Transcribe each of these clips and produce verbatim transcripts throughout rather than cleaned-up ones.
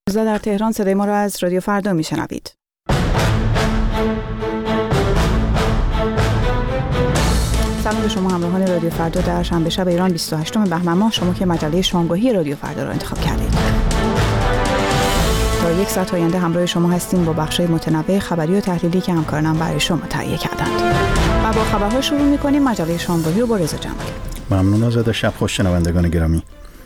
در تهران صدای ما را از رادیو فردا میشنوید. سلام به شما همراهان رادیو فردا در شنبه شب ایران بیست و هشتم بهمن ماه، شما که مجله شامگاهی رادیو فردا را انتخاب کردید. تا یک ساعت آینده همراه شما هستیم با بخش‌های متنوع خبری و تحلیلی که همکارانم برای شما تهیه کردند. و با خبرها شروع می‌کنیم. مجله شامگاهی رو با رضا جمالی. ممنون آزاده. شب خوش شنوندگان گرامی.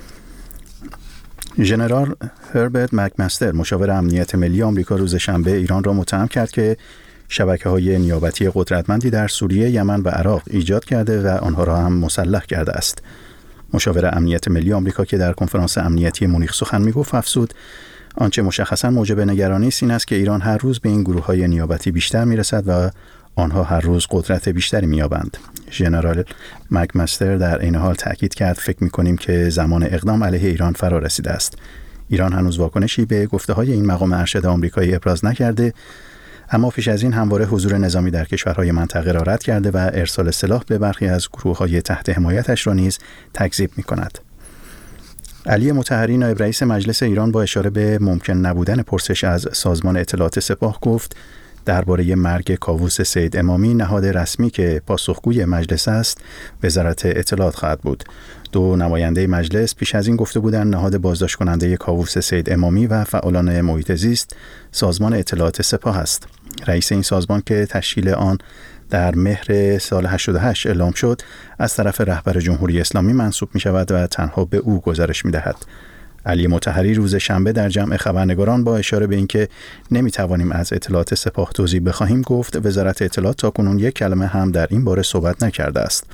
ژنرال هربرت مکمستر مشاور امنیت ملی آمریکا روز شنبه ایران را متهم کرد که شبکه‌های نیابتی قدرتمندی در سوریه، یمن و عراق ایجاد کرده و آنها را هم مسلح کرده است. مشاور امنیت ملی آمریکا که در کنفرانس امنیتی مونیخ سخن می‌گفت افزود آنچه مشخصاً موجب نگرانی است این است که ایران هر روز به این گروه‌های نیابتی بیشتر می‌رسد و آنها هر روز قدرت بیشتری می‌یابند. ژنرال مکمستر در این حال تأکید کرد فکر می‌کنیم که زمان اقدام علیه ایران فرا رسیده است. ایران هنوز واکنشی به گفته‌های این مقام ارشد آمریکایی ابراز نکرده، اما پیش از این همواره حضور نظامی در کشورهای منطقه را رد کرده و ارسال سلاح به برخی از گروه‌های تحت حمایتش را نیز تکذیب می‌کند. علی مطهری نایب رئیس مجلس ایران با اشاره به ممکن نبودن پرسش از سازمان اطلاعات سپاه گفت درباره مرگ کاووس سید امامی نهاد رسمی که پاسخگوی مجلس است وزارت اطلاعات خواهد بود. دو نماینده مجلس پیش از این گفته بودند نهاد بازداشت کننده کاووس سید امامی و فعالان محیط زیست سازمان اطلاعات سپاه است. رئیس این سازمان که تشکیل آن در مهر سال هشتاد و هشت اعلام شد از طرف رهبر جمهوری اسلامی منصوب می شود و تنها به او گزارش می دهد. علی مطهری روز شنبه در جمع خبرنگاران با اشاره به اینکه نمی توانیم از اطلاعات سپاه توضیح بخواهیم گفت وزارت اطلاعات تاکنون یک کلمه هم در این باره صحبت نکرده است.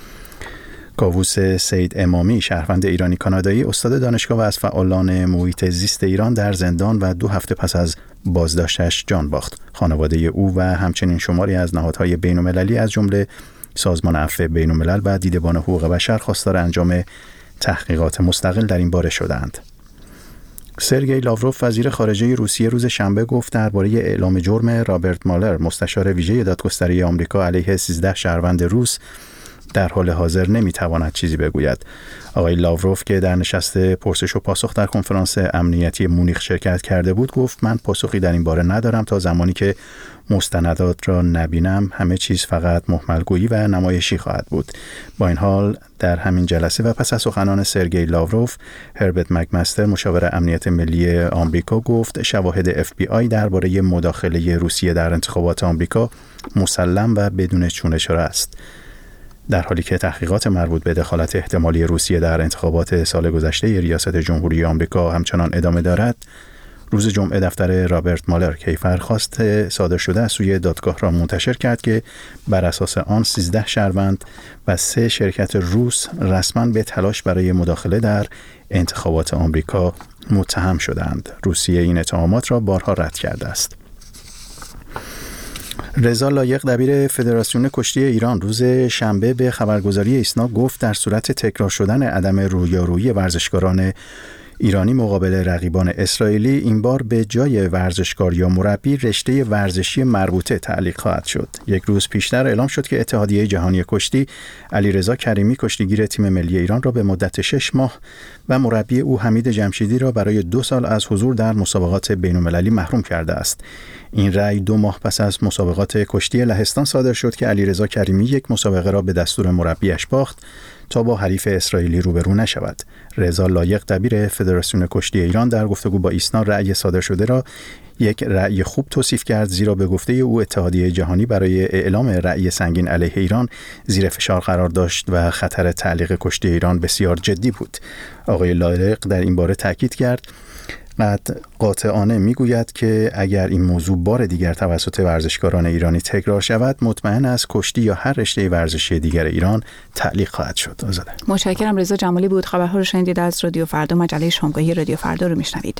کاووس سید امامی شهروند ایرانی کانادایی استاد دانشگاه و از فعالان محیط زیست ایران در زندان و دو هفته پس از بازداشتش جان باخت. خانواده او و همچنین شماری از نهادهای بین‌المللی از جمله سازمان عفو بین‌الملل و دیدبان حقوق بشر خواستار انجام تحقیقات مستقل در این باره شدند. سرگئی لاوروف وزیر خارجه روسیه روز شنبه گفت درباره اعلام جرم رابرت مالر مستشار ویژه دادگستری آمریکا علیه سیزده شهروند روس در حال حاضر نمیتواند چیزی بگوید. آقای لاوروف که در نشست پرسش و پاسخ در کنفرانس امنیتی مونیخ شرکت کرده بود گفت من پاسخی در این باره ندارم تا زمانی که مستندات را نبینم همه چیز فقط مهملگویی و نمایشی خواهد بود. با این حال در همین جلسه و پس از سخنان سرگئی لاوروف هربرت مکمستر مشاور امنیت ملی آمریکا گفت شواهد اف بی آی درباره مداخله روسیه در انتخابات آمریکا مسلم و بدون چونه‌چرا است. در حالی که تحقیقات مربوط به دخالت احتمالی روسیه در انتخابات سال گذشته ریاست جمهوری آمریکا همچنان ادامه دارد، روز جمعه دفتر رابرت مالر کیفرخواست صادر شده از سوی دادگاه را منتشر کرد که بر اساس آن سیزده شهروند و سه شرکت روس رسما به تلاش برای مداخله در انتخابات آمریکا متهم شدند. روسیه این اتهامات را بارها رد کرده است. رضا لایق دبیر فدراسیون کشتی ایران روز شنبه به خبرگزاری ایسنا گفت در صورت تکرار شدن عدم رویارویی ورزشکاران ایرانی مقابل رقیبان اسرائیلی این بار به جای ورزشکار یا مربی رشته ورزشی مربوطه تعلیق خواهد شد. یک روز پیشتر اعلام شد که اتحادیه جهانی کشتی علیرضا کریمی کشتیگیر تیم ملی ایران را به مدت شش ماه و مربی او حمید جمشیدی را برای دو سال از حضور در مسابقات بین‌المللی محروم کرده است. این رأی دو ماه پس از مسابقات کشتی لهستان صادر شد که علیرضا کریمی یک مسابقه را به دستور مربیش باخت تا با حریف اسرائیلی روبرو نشود. رضا لایق دبیر فدراسیون کشتی ایران در گفتگو با ایسنا رأی صادر شده را یک رأی خوب توصیف کرد، زیرا به گفته او اتحادیه جهانی برای اعلام رأی سنگین علیه ایران زیر فشار قرار داشت و خطر تعلیق کشتی ایران بسیار جدی بود. آقای لایق در این باره تاکید کرد قد قاطعانه میگوید که اگر این موضوع بار دیگر توسط ورزشکاران ایرانی تکرار شود مطمئن است کشتی یا هر رشته ورزشی دیگر ایران تعلیق خواهد شد. آزاده. متشکرم. رضا جمالی بود. خبرها رو شنیدید از رادیو فردا. مجله شامگاهی رادیو فردا رو میشنوید.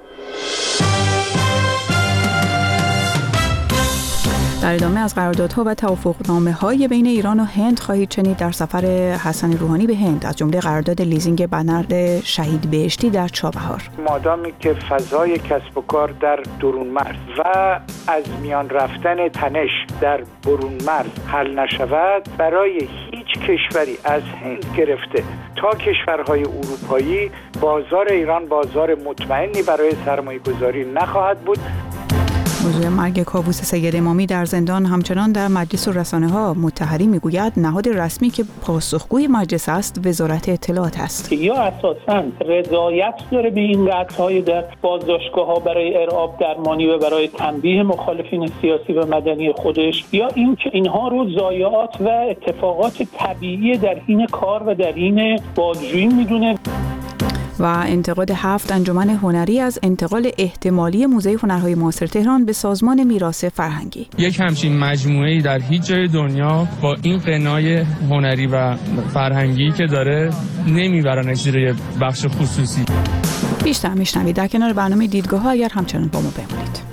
در ادامه از قراردادها و توافقنامه‌های بین ایران و هند خواهید شنید در سفر حسن روحانی به هند، از جمله قرارداد لیزینگ بندر شهید بهشتی در چابهار. مادامی که فضای کسب و کار در درون مرز و از میان رفتن تنش در برون مرز حل نشود، برای هیچ کشوری از هند گرفته تا کشورهای اروپایی بازار ایران بازار مطمئنی برای سرمایه‌گذاری نخواهد بود. موضوع مرگ کاووس سید امامی در زندان همچنان در مجلس و رسانه‌ها متحری میگوید نهاد رسمی که پاسخگوی مجلس است وزارت اطلاعات است. یا اساساً رضایت داره به این قطع‌های در بازداشتگاه‌ها برای ارعاب درمانی و برای تنبیه مخالفین سیاسی و مدنی خودش، یا اینکه اینها رو ضایعات و اتفاقات طبیعی در حین کار و در حین بازجویی میدونه. و انتقاد هفت انجمن هنری از انتقال احتمالی موزه هنرهای معاصر تهران به سازمان میراث فرهنگی. یک همچین مجموعه‌ای در هیچ جای دنیا با این غنای هنری و فرهنگی که داره نمیبرنش زیر بخش خصوصی. بیشتر میشنوید در کنار برنامه دیدگاه ها اگر همچنان با ما بمونید.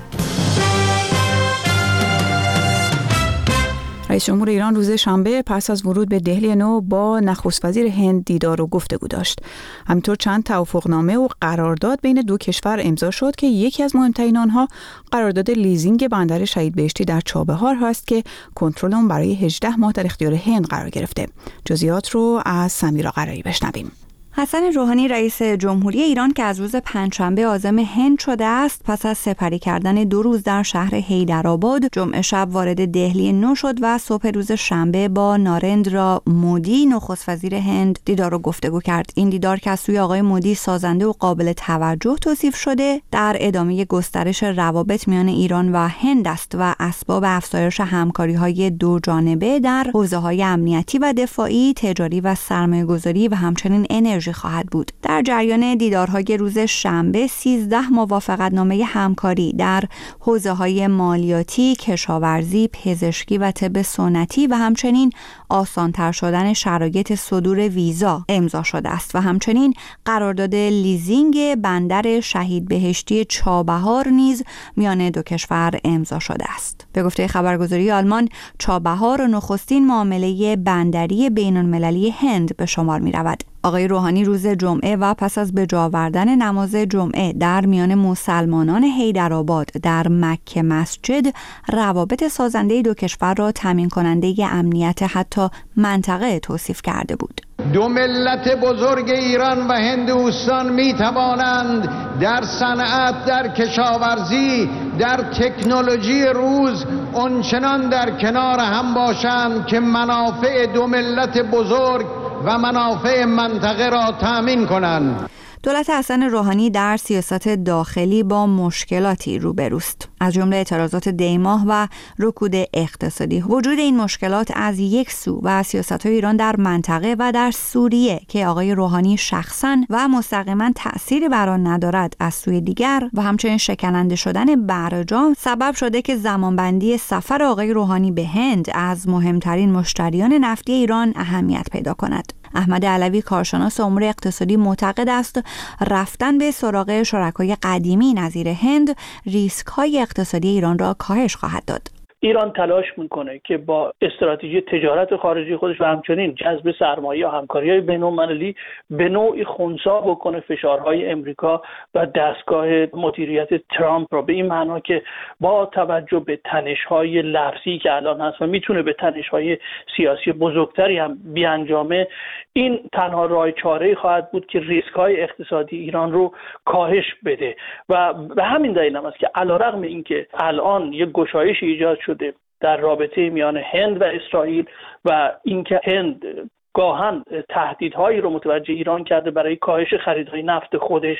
رئیس جمهور ایران روز شنبه پس از ورود به دهلی نو با نخست وزیر هند دیدار و گفتگو داشت. همینطور چند توافقنامه و قرارداد بین دو کشور امضا شد که یکی از مهمترین آنها قرارداد لیزینگ بندر شهید بهشتی در چابهار هست که کنترل اون برای هجده ماه در اختیار هند قرار گرفته. جزئیات رو از سمیرا قرایی بشنویم. حسن روحانی رئیس جمهوری ایران که از روز پنجشنبه عازم هند شده است، پس از سپری کردن دو روز در شهر حیدرآباد جمعه شب وارد دهلی نو شد و صبح روز شنبه با نارندرا مودی نخست وزیر هند دیدار و گفتگو کرد. این دیدار که از سوی آقای مودی سازنده و قابل توجه توصیف شده، در ادامه گسترش روابط میان ایران و هند است و اسباب افزایش همکاری‌های دو جانبه در حوزه‌های امنیتی و دفاعی، تجاری و سرمایه‌گذاری و همچنین انرژی خواهد بود. در جریان دیدارهای روز شنبه سیزده موافقتنامه همکاری در حوزه‌های مالیاتی، کشاورزی، پزشکی و طب سنتی و همچنین آسان‌تر شدن شرایط صدور ویزا امضا شده است و همچنین قرارداد لیزینگ بندر شهید بهشتی چابهار نیز میان دو کشور امضا شده است. به گفته خبرگزاری آلمان، چابهار نخستین معامله بندری بین‌المللی هند به شمار می‌رود. آقای روحانی روز جمعه و پس از به جا آوردن نماز جمعه در میان مسلمانان حیدرآباد در مکه مسجد روابط سازنده دو کشور را تامین کننده امنیت حتی منطقه توصیف کرده بود. دو ملت بزرگ ایران و هندوستان می توانند در صنعت، در کشاورزی، در تکنولوژی روز آنچنان در کنار هم باشند که منافع دو ملت بزرگ و منافع منطقه را تامین کنند. دولت حسن روحانی در سیاست داخلی با مشکلاتی روبروست، از جمله اعتراضات دیماه و رکود اقتصادی. وجود این مشکلات از یک سو و سیاست‌های ایران در منطقه و در سوریه که آقای روحانی شخصاً و مستقیما تأثیری بر آن ندارد از سوی دیگر و همچنین شکننده شدن برجام سبب شده که زمانبندی سفر آقای روحانی به هند از مهمترین مشتریان نفتی ایران اهمیت پیدا کند. احمد علوی کارشناس امور اقتصادی معتقد است رفتن به سراغ شرکای قدیمی نظیر هند ریسک‌های اقتصادی ایران را کاهش خواهد داد. ایران تلاش میکنه که با استراتژی تجارت خارجی خودش و همچنین جذب سرمایه و همکاری‌های بین‌المللی به نوعی خنثی بکنه فشارهای امریکا و دستگاه مدیریت ترامپ را، به این معنا که با توجه به تنش‌های لفظی که الان هست و میتونه به تنش‌های سیاسی بزرگتری هم بیانجامه، این تنها راه چاره‌ای خواهد بود که ریسک‌های اقتصادی ایران رو کاهش بده و به همین دلیل هم است که علیرغم اینکه الان یک گشایش ایجاد شده در رابطه میان هند و اسرائیل و اینکه هند گاهن تهدیدهایی رو متوجه ایران کرده برای کاهش خریدهای نفت خودش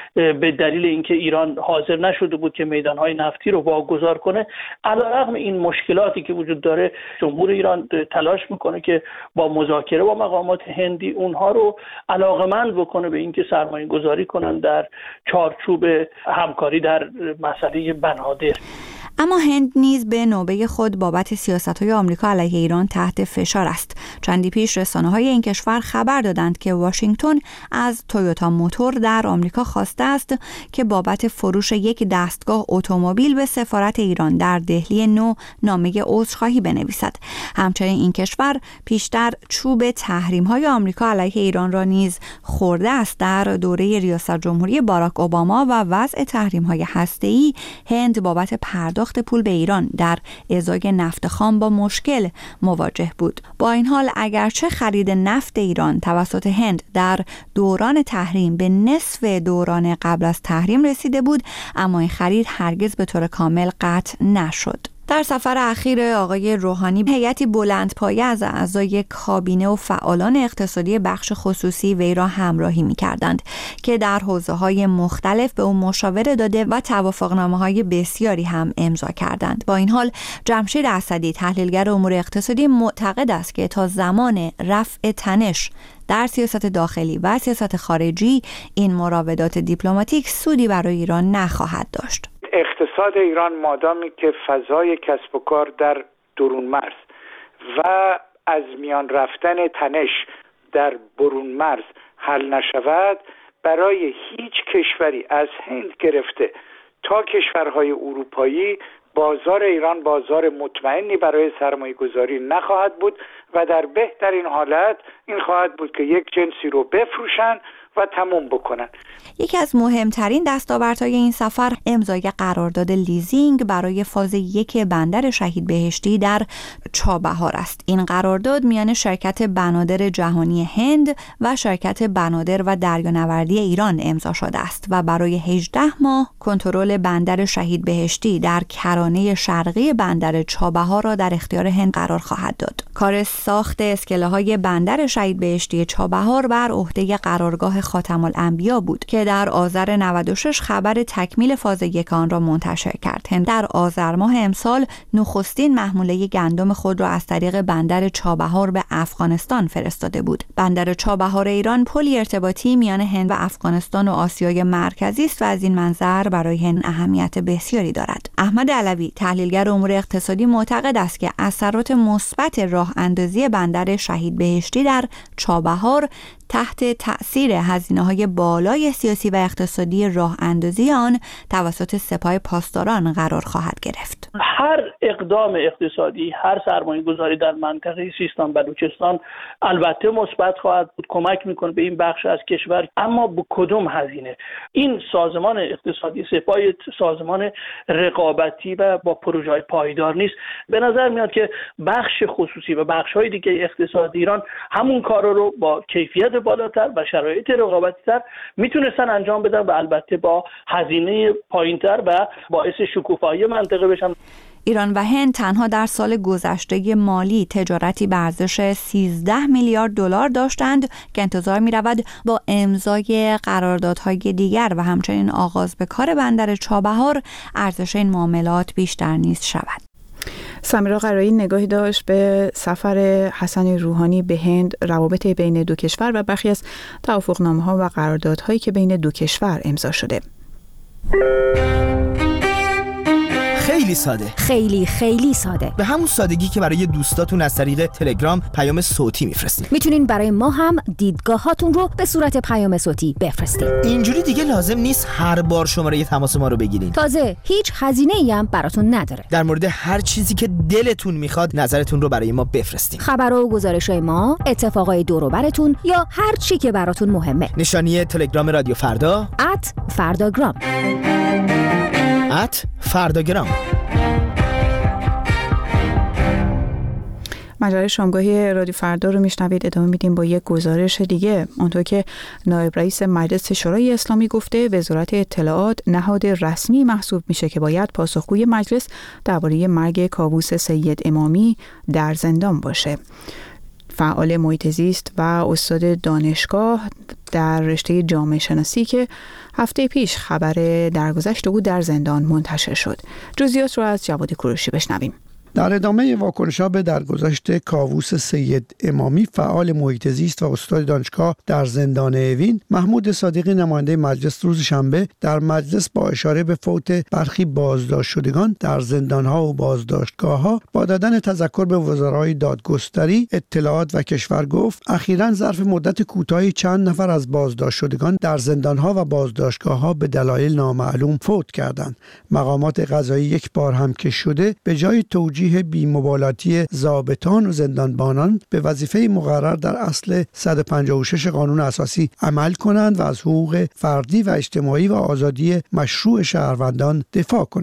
به دلیل اینکه ایران حاضر نشده بود که میدانهای نفتی رو واگذار کنه، علیرغم این مشکلاتی که وجود داره جمهور ایران تلاش میکنه که با مذاکره با مقامات هندی اونها رو علاقمند بکنه به اینکه سرمایه گذاری کنن در چارچوب همکاری در مسئله بنادر. اما هند نیز به نوبه خود بابت سیاست‌های آمریکا علیه ایران تحت فشار است. چندی پیش رسانه‌های این کشور خبر دادند که واشنگتن از تویوتا موتور در آمریکا خواسته است که بابت فروش یک دستگاه اتومبیل به سفارت ایران در دهلی نو نامه عذرخواهی بنویسد. همچنین این کشور پیشتر چوب تحریم‌های آمریکا علیه ایران را نیز خورده است. در دوره ریاست جمهوری باراک اوباما و وضع تحریم‌های هسته‌ای، هند بابت پرداخت پول به ایران در ازای نفت خام با مشکل مواجه بود. با این حال حال اگرچه خرید نفت ایران توسط هند در دوران تحریم به نصف دوران قبل از تحریم رسیده بود، اما این خرید هرگز به طور کامل قطع نشد. در سفر اخیر آقای روحانی هیئتی بلندپایه از اعضای کابینه و فعالان اقتصادی بخش خصوصی وی را همراهی می‌کردند که در حوزه‌های مختلف به او مشاوره داده و توافقنامه‌های بسیاری هم امضا کردند. با این حال جمشید اسدی تحلیلگر امور اقتصادی معتقد است که تا زمان رفع تنش در سیاست داخلی و سیاست خارجی این مراودات دیپلماتیک سودی برای ایران نخواهد داشت. اقتصاد ایران مادامی که فضای کسب و کار در درون مرز و از میان رفتن تنش در برون مرز حل نشود، برای هیچ کشوری از هند گرفته تا کشورهای اروپایی بازار ایران بازار مطمئنی برای سرمایه گذاری نخواهد بود و در بهترین حالت این خواهد بود که یک جنسی رو بفروشن و تموم بکنن. یکی از مهمترین دستاوردهای این سفر امضای قرارداد لیزینگ برای فاز یک بندر شهید بهشتی در چابهار است. این قرارداد میان شرکت بنادر جهانی هند و شرکت بنادر و دریانوردی ایران امضا شده است و برای هجده ماه کنترل بندر شهید بهشتی در کرانه شرقی بندر چابهار را در اختیار هند قرار خواهد داد. کار ساخت اسکله‌های بندر شهید بهشتی چابهار بر عهده قرارگاه خاتم الانبیا بود که در آذر نود و شش خبر تکمیل فاز یک آن را منتشر کرد. هند در آذر ماه امسال نخستین محموله گندم خود را از طریق بندر چابهار به افغانستان فرستاده بود. بندر چابهار ایران پلی ارتباطی میان هند و افغانستان و آسیای مرکزی است و از این منظر برای هند اهمیت بسیاری دارد. احمد علوی تحلیلگر امور اقتصادی معتقد است که اثرات مثبت راه اندازی بندر شهید بهشتی در چابهار تحت تأثیر هزینه‌های بالای سیاسی و اقتصادی راه اندازی آن توسط سپاه پاسداران قرار خواهد گرفت. هر اقدام اقتصادی، هر سرمایه گذاری در منطقه سیستان بلوچستان البته مثبت خواهد بود، کمک میکنه به این بخش از کشور، اما به کدوم هزینه؟ این سازمان اقتصادی سپاه سازمان رقابتی و با پروژه‌های پایدار نیست. به نظر میاد که بخش خصوصی و بخش‌های دیگه اقتصاد ایران همون کارا رو با کیفیت بالاتر و شرایط رقابتی‌تر میتونستن انجام بدن و البته با هزینه پایین‌تر و باعث شکوفایی منطقه بشن. ایران و هند تنها در سال گذشته مالی تجارتی به ارزش سیزده میلیارد دلار داشتند که انتظار می‌رود با امضای قراردادهای دیگر و همچنین آغاز به کار بندر چابهار ارزش این معاملات بیشتر نیز شود. سمیرا قرایی نگاهی داشت به سفر حسن روحانی به هند، روابط بین دو کشور و برخی از توافقنامه‌ها و قراردادهایی که بین دو کشور امضا شده. خیلی ساده، خیلی خیلی ساده، به همون سادگی که برای دوستاتون از طریق تلگرام پیام صوتی میفرستید. میتونین برای ما هم دیدگاهاتون رو به صورت پیام صوتی بفرستید. اینجوری دیگه لازم نیست هر بار شماره تماس ما رو بگیرین. تازه هیچ هزینه‌ای هم براتون نداره. در مورد هر چیزی که دلتون میخواد نظرتون رو برای ما بفرستید. خبر و گزارش‌های ما، اتفاقای دور و براتون یا هر چی که براتون مهمه. نشانی تلگرام رادیو فردا ات فرداگرام ات فرداگرام. مجله شامگاهی رادیو فردا رو میشنوید. ادامه میدیم با یک گزارش دیگه. اونطور که نایب رئیس مجلس شورای اسلامی گفته، وزارت اطلاعات نهاد رسمی محسوب میشه که باید پاسخگوی مجلس درباره مرگ کاووس سید امامی در زندان باشه. فعال محیط زیست و استاد دانشگاه در رشته جامعه شناسی که هفته پیش خبر درگذشت او در زندان منتشر شد. جزئیات رو از جواد کوروشی بشنویم. در ادامه واکنش‌ها به درگذشت کاووس سید امامی، فعال محیط زیست و استاد دانشگاه در زندان اوین، محمود صادقی نماینده مجلس روز شنبه در مجلس با اشاره به فوت برخی بازداشت شدگان در زندان‌ها و بازداشتگاه‌ها با دادن تذکر به وزرای دادگستری، اطلاعات و کشور گفت اخیراً ظرف مدت کوتاهی چند نفر از بازداشت شدگان در زندان‌ها و بازداشتگاه‌ها به دلایل نامعلوم فوت کردند. مقامات قضایی یک بار هم که شده به جای توجیه بی‌مبالاتی ضابطان و زندانبانان به وظیفه مقرر در اصل صد و پنجاه و شش قانون اساسی عمل کنند و از حقوق فردی و اجتماعی و آزادی مشروع شهروندان دفاع کنند.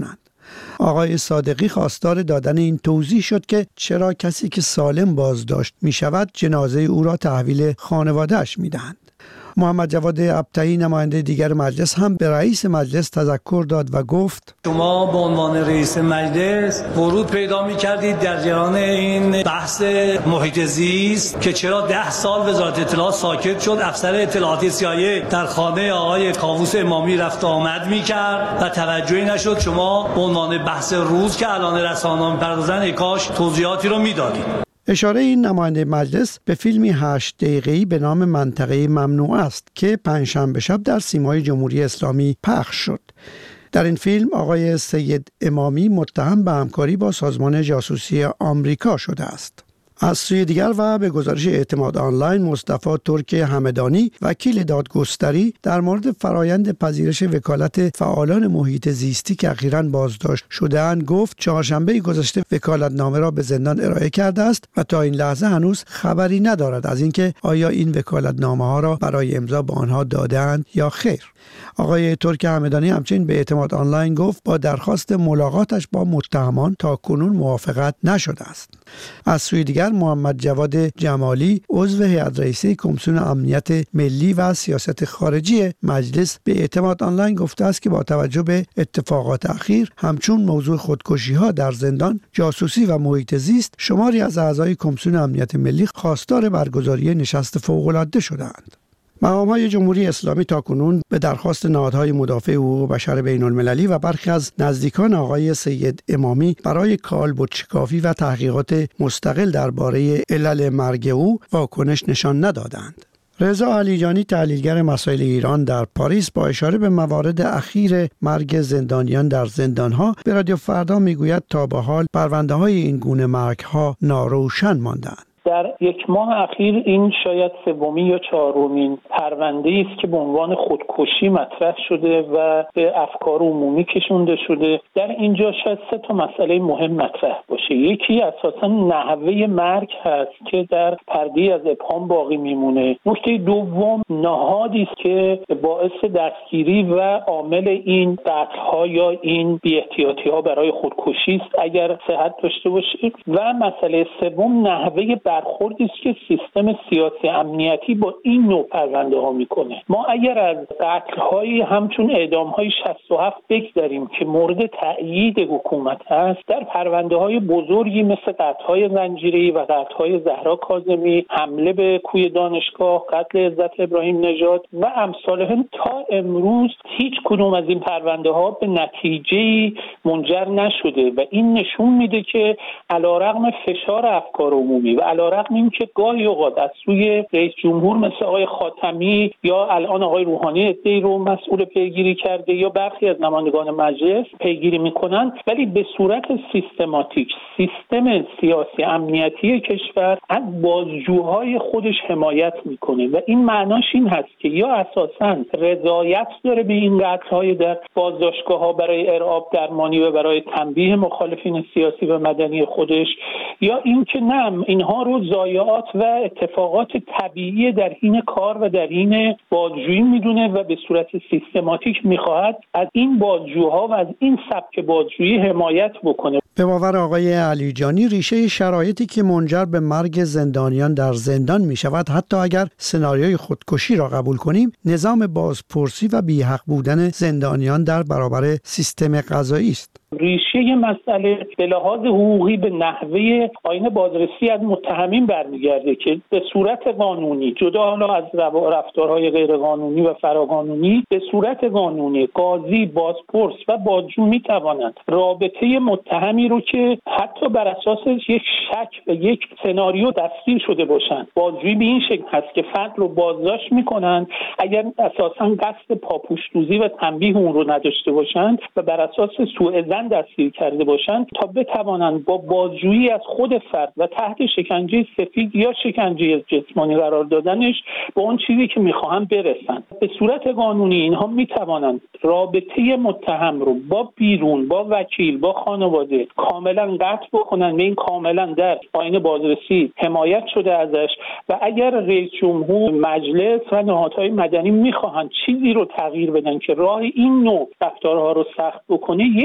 آقای صادقی خواستار دادن این توضیح شد که چرا کسی که سالم بازداشت می شود جنازه او را تحویل خانواده‌اش می دهند. محمد جواد ابطحی نماینده دیگر مجلس هم به رئیس مجلس تذکر داد و گفت شما به عنوان رئیس مجلس ورود پیدا می‌کردید در جریان این بحث محیط زیست که چرا ده سال وزارت اطلاعات ساکت شد، افسر اطلاعاتی سی‌آی‌ای در خانه آقای کاووس امامی رفت آمد می‌کرد و توجهی نشد. شما به عنوان بحث روز که الان رسانه‌ها می‌پردازن ای کاش توضیحاتی رو می‌دادید. اشاره این نماینده مجلس به فیلمی هشت دقیقه‌ای به نام منطقه ممنوع است که پنجشنبه شب در سیمای جمهوری اسلامی پخش شد. در این فیلم آقای سید امامی متهم به همکاری با سازمان جاسوسی آمریکا شده است. از سوی دیگر و به گزارش اعتماد آنلاین، مصطفی ترک همدانی وکیل دادگستری در مورد فرایند پذیرش وکالت فعالان محیط زیستی که اخیراً بازداشت شده‌اند گفت چهارشنبه گذشته وکالتنامه را به زندان ارائه کرده است و تا این لحظه هنوز خبری ندارد از اینکه آیا این وکالتنامه ها را برای امضا به آنها داده‌اند یا خیر. آقای ترک همدانی همچنین به اعتماد آنلاین گفت با درخواست ملاقاتش با متهمان تا کنون موافقت نشده است. از سوی دیگر محمد جواد جمالی عضو هیئت رئیسه کمیسیون امنیت ملی و سیاست خارجی مجلس به اعتماد آنلاین گفته است که با توجه به اتفاقات اخیر همچون موضوع خودکشی‌ها در زندان، جاسوسی و محیط زیست، شماری از اعضای کمیسیون امنیت ملی خواستار برگزاری نشست فوق‌العاده شده‌اند. مقام‌های جمهوری اسلامی تاکنون به درخواست نهادهای مدافع حقوق بشر بین‌المللی و برخی از نزدیکان آقای سید امامی برای کالبدشکافی و تحقیقات مستقل درباره علل مرگ او واکنش نشان ندادند. رضا علیجانی تحلیلگر مسائل ایران در پاریس با اشاره به موارد اخیر مرگ زندانیان در زندان‌ها به رادیو فردا میگوید تا به حال پرونده‌های این گونه مرگ‌ها ناروشن مانده‌اند. در یک ماه اخیر این شاید سومین یا چهارمین پرونده‌ای است که به عنوان خودکشی مطرح شده و به افکار عمومی کشونده شده. در اینجا شاید سه تا مسئله مهم مطرح باشه. یکی اساساً نحوه مرگ هست که در پرده از ابهام باقی میمونه. نکته دوم نهادی است که باعث دستگیری و عامل این قتل‌ها یا این بی‌احتیاطی‌ها برای خودکشی است اگر صحت داشته باشه. و مسئله سوم نحوه برخوردی است که سیستم سیاسی امنیتی با این نوع پرونده ها میکنه. ما اگر از قتل های همچون اعدام های شصت و هفت بگذاریم که مورد تأیید حکومت هست، در پرونده های بزرگی مثل قتل های زنجیره‌ای و قتل های زهرا کاظمی، حمله به کوی دانشگاه، قتل عزت ابراهیم نژاد و امثالهم تا امروز هیچ کدوم از این پرونده ها به نتیجه منجر نشده و این نشون میده که علیرغم فشار افکار عمومی و علیرغم اینکه گاهی اوقات از سوی رئیس جمهور مثل آقای خاتمی یا الان آقای روحانی ادعی رو مسئول پیگیری کرده یا برخی از نمایندگان مجلس پیگیری میکنن، ولی به صورت سیستماتیک سیستم سیاسی امنیتی کشور از بازجوهای خودش حمایت میکنه و این معناش این هست که یا اساساً رضایت داره به این قتل‌های در بازداشتگاه‌ها برای ارعاب درمانی و برای تنبیه مخالفین سیاسی و مدنی خودش، یا اینکه نه اینها رو ضایعات و اتفاقات طبیعی در حین کار و در حین بازجویی میدونه و به صورت سیستماتیک میخواهد از این بازجوها و از این سبک بازجویی حمایت بکنه. به باور آقای علیجانی ریشه شرایطی که منجر به مرگ زندانیان در زندان می شود، حتی اگر سناریوی خودکشی را قبول کنیم، نظام بازپرسی و بی‌حق بودن زندانیان در برابر سیستم قضایی است. ریشه مسئله به لحاظ حقوقی به نحوه آیین بازرسی از متهمین برمیگرده که به صورت قانونی، جدا حالا از رفتارهای غیرقانونی و فراقانونی، به صورت قانونی قاضی، بازپرس و بازجو می توانند رابطه متهمی رو که حتی بر اساس یک شک و یک سناریو دستگیر شده باشند، بازجویی به این شکل هست که فرد رو بازداشت میکنند اگر اساساً قصد پاپوش‌دوزی و تنبیه اون رو نداشته باشند و بر اساس سوء ظن دستگیر کرده باشند تا بتوانند با بازجویی از خود فرد و تحت شکنجه سفید یا شکنجه جسمانی قرار دادنش به اون چیزی که میخواهند برسند. به صورت قانونی اینها میتوانند رابطه متهم رو با بیرون، با وکیل، با خانواده کاملا قطع بکنند و این کاملا در آیین بازرسی حمایت شده ازش و اگر رئیس جمهور، مجلس و نهادهای مدنی میخواهند چیزی رو تغییر بدن که راه این نوع رفتارها رو سخت بکنه، یکی از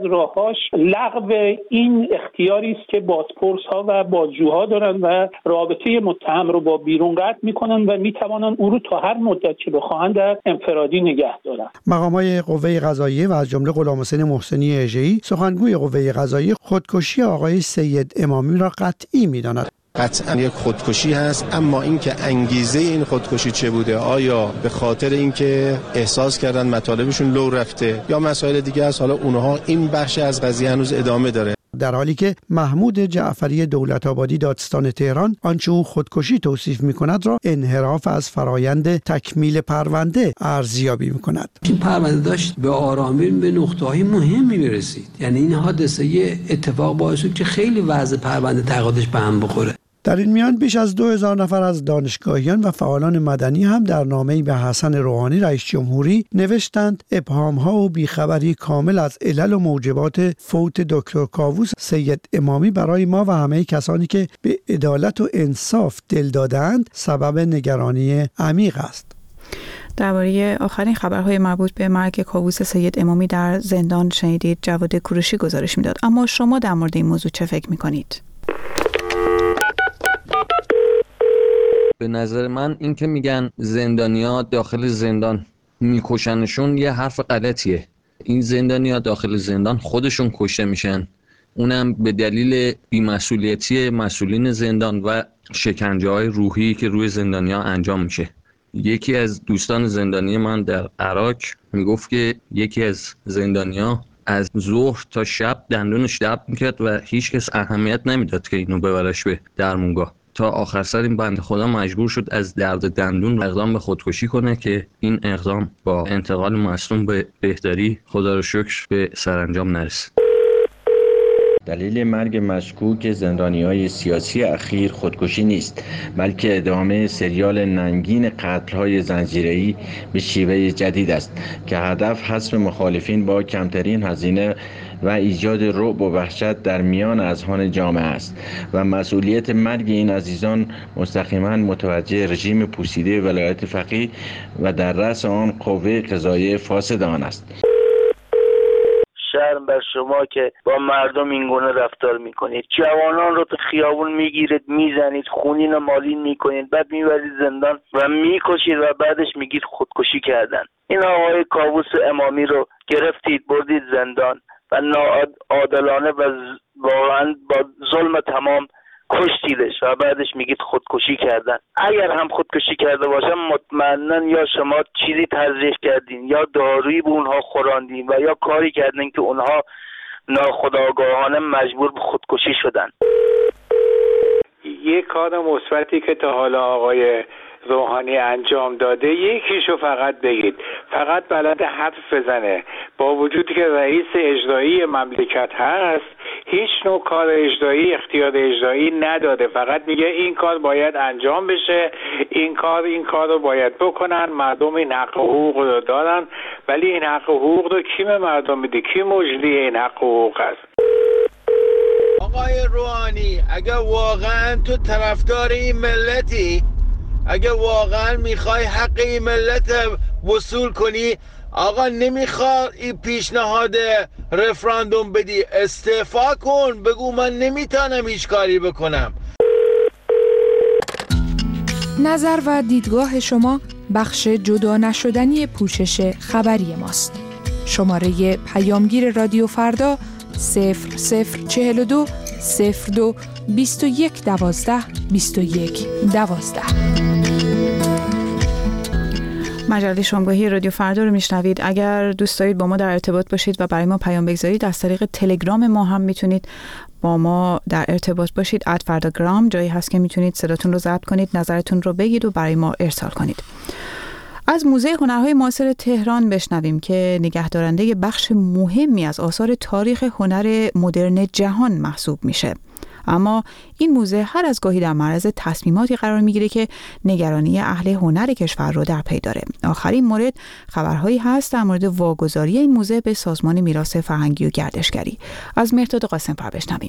راهاش لغو این اختیاری است که بازپرس‌ها و بازجوها دارن و رابطه متهم رو با بیرون قطع می‌کنن و می‌توانن او رو تا هر مدت که بخواهند در انفرادی نگه دارن. مقامات قوه قضاییه و از جمله غلامحسین محسنی اژه‌ای سخنگوی قوه قضاییه خودکشی آقای سید امامی را قطعی می‌داند. قطعا یک خودکشی هست، اما اینکه انگیزه این خودکشی چه بوده، آیا به خاطر اینکه احساس کردن مطالبشون لو رفته یا مسائل دیگه است، حالا اونها این بخش از قضیه هنوز ادامه داره. در حالی که محمود جعفری دولت‌آبادی دادستان تهران آنچه او خودکشی توصیف می‌کند را انحراف از فرایند تکمیل پرونده ارزیابی می‌کند. این پرونده داشت به آرامی به نقطه‌های مهمی می‌رسید، یعنی این حادثه اتفاق باعث شد که خیلی وضع پرونده تقاضاش به هم بخوره. در این میان بیش از دو هزار نفر از دانشگاهیان و فعالان مدنی هم در نامه‌ای به حسن روحانی رئیس جمهوری نوشتند ابهام‌ها و بیخبری کامل از علل و موجبات فوت دکتر کاووس سید امامی برای ما و همه کسانی که به عدالت و انصاف دل دادند سبب نگرانی عمیق است. درباره آخرین خبرهای مربوط به مرگ کاووس سید امامی در زندان شنیدید جواد کوروشی گزارش میداد. اما شما در مورد این موضوع چه فکر می‌کنید؟ به نظر من این که میگن زندانیا داخل زندان میکشنشون یه حرف غلطیه. این زندانیا داخل زندان خودشون کشته میشن، اونم به دلیل بی‌مسئولیتی مسئولین زندان و شکنجه‌های روحی که روی زندانیا انجام میشه. یکی از دوستان زندانی من در عراق میگفت که یکی از زندانیا از ظهر تا شب دندونش درد میکرد و هیچ کس اهمیت نمیداد که اینو ببرش به درمونگاه، تا آخر سر این بنده خدا مجبور شد از درد دندون اقدام به خودکشی کنه که این اقدام با انتقال مصدوم به بهداری خدا رو شکر به سرانجام نرسید. دلیل مرگ مشکوک زندانی‌های سیاسی اخیر خودکشی نیست، بلکه ادامه سریال ننگین قتل‌های زنجیره‌ای به شیوه جدید است که هدف حذف مخالفین با کمترین هزینه و ایجاد رعب و وحشت در میان اذهان جامعه است و مسئولیت مرگ این عزیزان مستقیما متوجه رژیم پوسیده ولایت فقیه و در رأس آن قوه قضاییه فاسد آن است. شرم بر شما که با مردم این گونه رفتار میکنید. جوانان رو تو خیابون میگیرید، میزنید، خونین و مالین میکنید، بعد میبرید زندان و میکشید و بعدش میگید خودکشی کردن. این آقای کاووس امامی رو گرفتید بردید زندان و ناعادلانه و واقعا با ظلم تمام کشتیدش و بعدش میگید خودکشی کردن. اگر هم خودکشی کرده باشم مطمئنا یا شما چیزی تزریق کردین یا دارویی به اونها خوراندین و یا کاری کردین که اونها ناخودآگاهانه مجبور به خودکشی شدن. یک کار مثبتی که تا حالا آقای روحانی انجام داده یکیشو فقط بگید، فقط بلد حرف بزنه. با وجودی که رئیس اجرایی مملکت هست هیچ نوع کار اجرایی اختیار اجرایی نداده، فقط میگه این کار باید انجام بشه، این کار این کار رو باید بکنن، مردم این حق و حقوق رو دارن. ولی این حق و حقوق رو کی به مردم میده؟ کی مجری این حق و حقوق است؟ آقای روحانی اگه واقعا تو طرفدار این ملتی، اگه واقعا میخوای حق این ملت وصول کنی، آقا نمیخواد این پیشنهاد رفراندوم بدی، استعفا کن، بگو من نمیتونم هیچ کاری بکنم. نظر و دیدگاه شما بخش جدا نشدنی پوشش خبری ماست. شماره پیامگیر رادیو فردا صفر صفر چهل و دو صفر دو بیست و یک دوازده بیست و یک دوازده. مجله شامگاهی رادیو فردا رو میشنوید. اگر دوست دارید با ما در ارتباط باشید و برای ما پیام بگذارید، از طریق تلگرام ما هم میتونید با ما در ارتباط باشید. ات فرداگرام جایی هست که میتونید صداتون رو ضبط کنید، نظرتون رو بگید و برای ما ارسال کنید. از موزه هنرهای معاصر تهران بشنویم که نگهدارنده بخش مهمی از آثار تاریخ هنر مدرن جهان محسوب میشه. اما این موزه هر از گاهی در معرض تصمیماتی قرار میگیره که نگرانی اهل هنر کشور رو در پی داره. آخرین مورد خبرهایی هست در مورد واگذاری این موزه به سازمان میراث فرهنگی و گردشگری. از مهرداد قاسم‌فر بشنویم.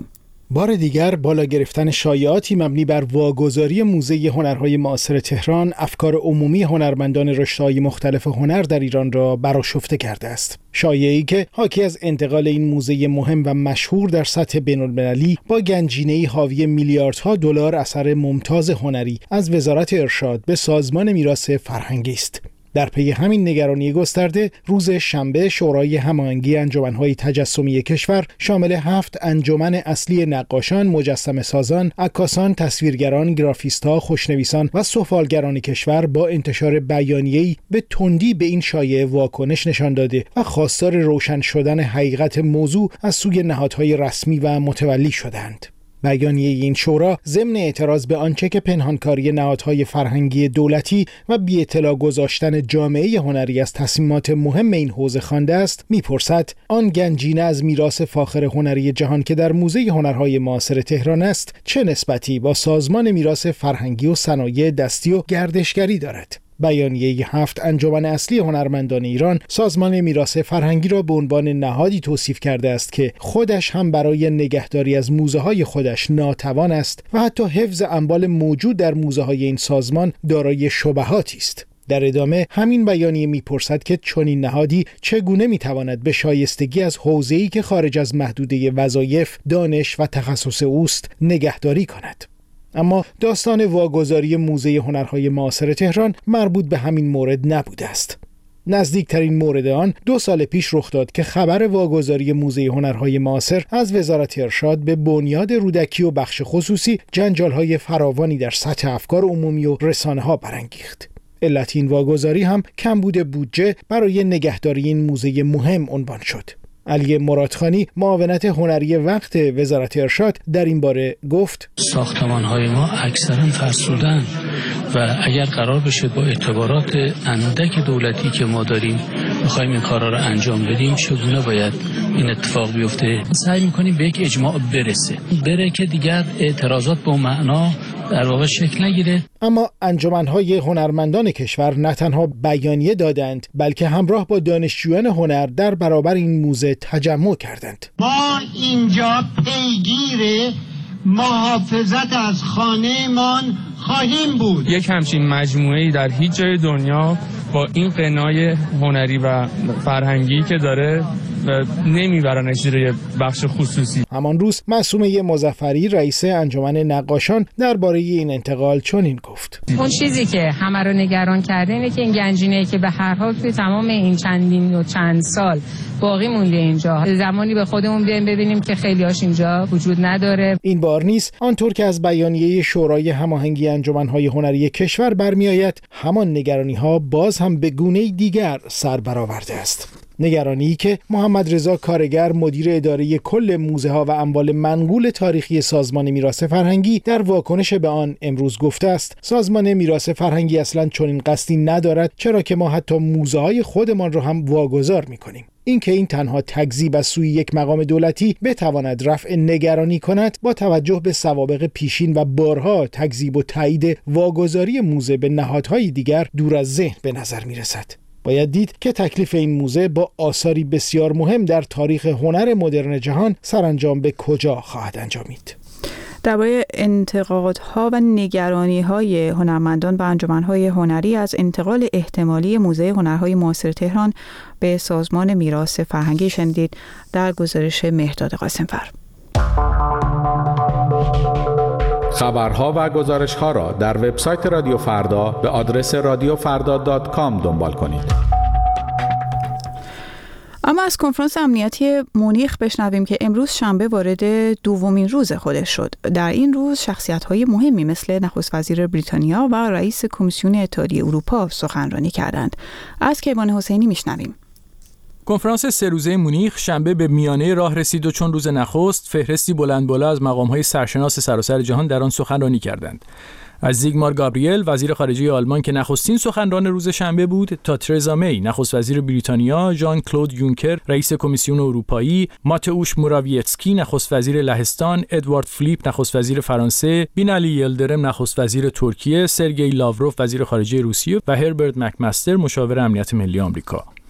بار دیگر بالا گرفتن شایعاتی مبنی بر واگذاری موزه هنرهای معاصر تهران افکار عمومی هنرمندان رشته‌های مختلف هنر در ایران را برآشفته کرده است. شایعه‌ای که حاکی از انتقال این موزه مهم و مشهور در سطح بین‌المللی با گنجینه‌ای حاوی میلیاردها دلار اثر ممتاز هنری از وزارت ارشاد به سازمان میراث فرهنگی است. در پی همین نگرانی گسترده، روز شنبه شورای هماهنگی انجمن‌های تجسمی کشور شامل هفت انجمن اصلی نقاشان، مجسمه سازان، عکاسان، تصویرگران، گرافیست‌ها، خوشنویسان و سفالگران کشور با انتشار بیانیه‌ای به تندی به این شایعه واکنش نشان داده و خواستار روشن شدن حقیقت موضوع از سوی نهادهای رسمی و متولی شدند. بیانیه این شورا ضمن اعتراض به آنچه که پنهانکاری نهادهای فرهنگی دولتی و بی اطلاع گذاشتن جامعه هنری از تصمیمات مهم این حوزه خوانده است، میپرسد آن گنجینه از میراث فاخر هنری جهان که در موزه هنرهای معاصر تهران است چه نسبتی با سازمان میراث فرهنگی و صنایع دستی و گردشگری دارد؟ بیانیه هفت انجمن اصلی هنرمندان ایران سازمان میراث فرهنگی را به عنوان نهادی توصیف کرده است که خودش هم برای نگهداری از موزه‌های خودش ناتوان است و حتی حفظ اموال موجود در موزه‌های این سازمان دارای شبهاتی است. در ادامه همین بیانیه میپرسد که چنین نهادی چگونه میتواند به شایستگی از حوزه‌ای که خارج از محدوده وظایف، دانش و تخصص اوست نگهداری کند. اما داستان واگذاری موزه هنرهای معاصر تهران مربوط به همین مورد نبوده است. نزدیکترین مورد آن دو سال پیش رخ داد که خبر واگذاری موزه هنرهای معاصر از وزارت ارشاد به بنیاد رودکی و بخش خصوصی جنجال‌های فراوانی در سطح افکار عمومی و رسانه‌ها برانگیخت. علت این واگذاری هم کمبود بودجه برای نگهداری این موزه مهم عنوان شد. علی مرادخانی معاونت هنری وقت وزارت ارشاد در این باره گفت ساختمان‌های ما اکثرا فرسودن و اگر قرار بشه با اعتبارات اندک دولتی که ما داریم بخوایم این کارا رو انجام بدیم چگونه باید این اتفاق بیفته؟ سعی می‌کنیم به یک اجماع برسه بره که دیگر اعتراضات به معنا در واقع شکل نگیره. اما انجمن‌های هنرمندان کشور نه تنها بیانیه دادند بلکه همراه با دانشجویان هنر در برابر این موزه تجمع کردند. ما اینجا پیگیر محافظت از خانه‌مان خواهیم بود. یک همچین مجموعه‌ای در هیچ جای دنیا با این غنای هنری و فرهنگی که داره نمیبرنش زیر بخش خصوصی. همان روز معصومه مظفری رئیس انجمن نقاشان درباره این انتقال چنین گفت: اون چیزی که همه رو نگران کرده اینه که این گنجینه‌ای که به هر حال توی تمام این چندین و چند سال باقی مونده اینجا، زمانی به خودمون بیایم ببینیم که خیلی‌هاش اینجا وجود نداره. این بار نیز آنطور که از بیانیه شورای هماهنگی انجمن‌های هنری کشور برمی‌آید، همان نگرانی‌ها باز هم به گونه‌ای دیگر سر برآورده است. نگرانی که محمد رضا کارگر مدیر اداره کل موزه ها و اموال منقول تاریخی سازمان میراث فرهنگی در واکنش به آن امروز گفته است سازمان میراث فرهنگی اصلاً چنین قصدی ندارد، چرا که ما حتی موزه های خودمان را هم واگذار می‌کنیم. اینکه این تنها تکذیب از سوی یک مقام دولتی بتواند رفع نگرانی کند با توجه به سوابق پیشین و بارها تکذیب و تایید واگذاری موزه به نهادهای دیگر دور از ذهن به نظر می‌رسد. باید دید که تکلیف این موزه با آثاری بسیار مهم در تاریخ هنر مدرن جهان سرانجام به کجا خواهد انجامید. درباره انتقادها و نگرانی‌های هنرمندان و انجمن‌های هنری از انتقال احتمالی موزه هنرهای معاصر تهران به سازمان میراث فرهنگی شنیدید در گزارش مهرداد قاسم‌فر. خبرها و گزارش‌ها را در وبسایت رادیو فردا به آدرس رادیو فردا دات کام دنبال کنید. اما از کنفرانس امنیتی مونیخ بشنویم که امروز شنبه وارد دومین روز خودش شد. در این روز شخصیت‌های مهمی مثل نخست وزیر بریتانیا و رئیس کمیسیون اتحادیه اروپا سخنرانی کردند. از کیوان حسینی میشنویم. کنفرانس سه روزه مونیخ شنبه به میانه راه رسید و چون روز نخست فهرستی بلند بالا از مقام‌های سرشناس سراسر جهان در آن سخنرانی کردند. از زیگمار گابریل وزیر خارجه آلمان که نخستین سخنران روز شنبه بود تا ترزا می نخست وزیر بریتانیا، ژان کلود یونکر رئیس کمیسیون اروپایی، ماتئوش موراویتسکی نخست وزیر لهستان، ادوارد فلیپ نخست وزیر فرانسه، بینالی یلدرم نخست وزیر ترکیه، سرگئی لاوروف وزیر خارجه روسیه و هربرت مکمستر مشاور امنیت ملی آمریکا.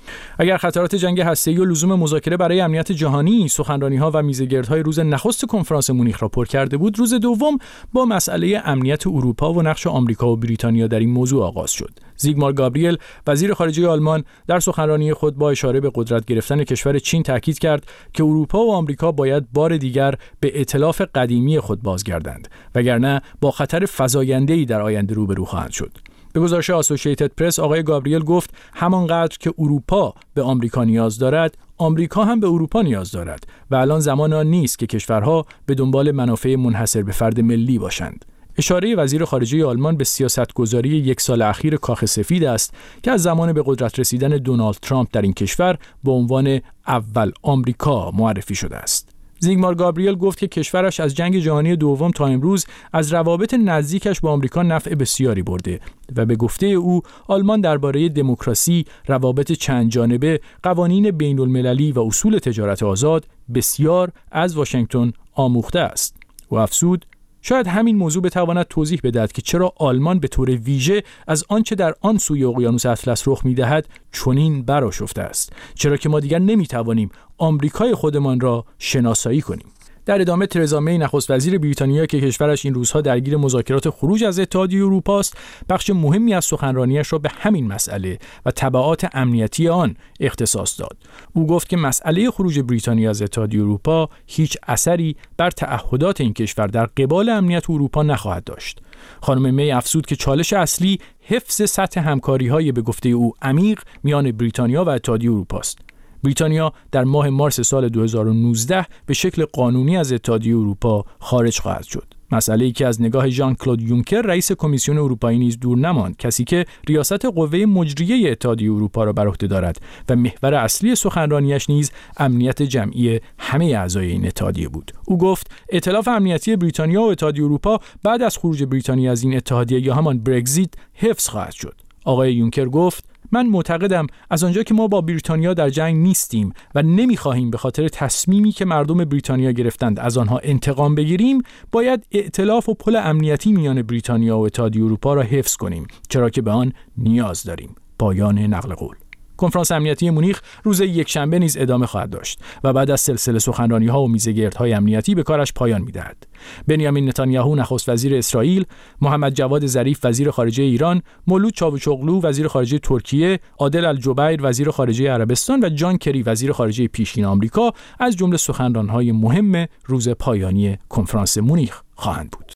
اگر خطرات جنگ هسته‌ای و لزوم مذاکره برای امنیت جهانی سخنرانی‌ها و میزگردهای روز نخست کنفرانس مونیخ را پر کرده بود، روز دوم با مسئله امنیت اروپا و نقش آمریکا و بریتانیا در این موضوع آغاز شد. زیگمار گابریل وزیر خارجه آلمان در سخنرانی خود با اشاره به قدرت گرفتن کشور چین تاکید کرد که اروپا و آمریکا باید بار دیگر به ائتلاف قدیمی خود بازگردند، وگرنه با خطر فزاینده‌ای در آینده روبرو خواهند شد. به گزارش آسوسییتد پرس آقای گابریل گفت همانقدر که اروپا به آمریکا نیاز دارد، آمریکا هم به اروپا نیاز دارد و الان زمان آن نیست که کشورها به دنبال منافع منحصر به فرد ملی باشند. اشاره وزیر خارجه آلمان به سیاستگذاری یک سال اخیر کاخ سفید است که از زمان به قدرت رسیدن دونالد ترامپ در این کشور به عنوان اول آمریکا معرفی شده است. زیگمار گابریل گفت که کشورش از جنگ جهانی دوم تا امروز از روابط نزدیکش با آمریکا نفع بسیاری برده و به گفته او آلمان درباره دموکراسی، روابط چند جانبه، قوانین بین المللی و اصول تجارت آزاد بسیار از واشنگتن آموخته است. و افزود شاید همین موضوع بتواند توضیح بدهد که چرا آلمان به طور ویژه از آنچه در آن سوی اقیانوس اطلس رخ می‌دهد چنین برآشفته است، چرا که ما دیگر نمی‌توانیم آمریکای خودمان را شناسایی کنیم. در ادامه ترزا می نخست وزیر بریتانیا که کشورش این روزها درگیر مذاکرات خروج از اتحادیه اروپا است، بخش مهمی از سخنرانیش را به همین مسئله و تبعات امنیتی آن اختصاص داد. او گفت که مسئله خروج بریتانیا از اتحادیه اروپا هیچ اثری بر تعهدات این کشور در قبال امنیت اروپا نخواهد داشت. خانم می افزود که چالش اصلی حفظ سطح همکاری‌های به گفته او عمیق میان بریتانیا و اتحادیه اروپا است. بریتانیا در ماه مارس سال دو هزار و نوزده به شکل قانونی از اتحادیه اروپا خارج خواهد شد. مسئله‌ای که از نگاه ژان کلود یونکر رئیس کمیسیون اروپایی نیز دور نماند، کسی که ریاست قوه مجریه اتحادیه اروپا را بر عهده دارد و محور اصلی سخنرانیش نیز امنیت جمعی همه اعضای این اتحادیه بود. او گفت ائتلاف امنیتی بریتانیا و اتحادیه اروپا بعد از خروج بریتانیا از این اتحادیه یا همان برگزیت حفظ خواهد شد. آقای یونکر گفت من معتقدم از آنجا که ما با بریتانیا در جنگ نیستیم و نمیخواهیم به خاطر تصمیمی که مردم بریتانیا گرفتند از آنها انتقام بگیریم، باید ائتلاف و پل امنیتی میان بریتانیا و اتحادیه اروپا را حفظ کنیم، چرا که به آن نیاز داریم. پایان نقل قول. کنفرانس امنیتی مونیخ روز یکشنبه نیز ادامه خواهد داشت و بعد از سلسله سخنرانی‌ها و میزگردهای امنیتی به کارش پایان می‌دهد. بنیامین نتانیاهو نخست وزیر اسرائیل، محمد جواد ظریف وزیر خارجه ایران، مولود چاوشوغلو وزیر خارجه ترکیه، عادل الجبیر وزیر خارجه عربستان و جان کری وزیر خارجه پیشین آمریکا از جمله سخنران‌های مهم روز پایانی کنفرانس مونیخ خواهند بود.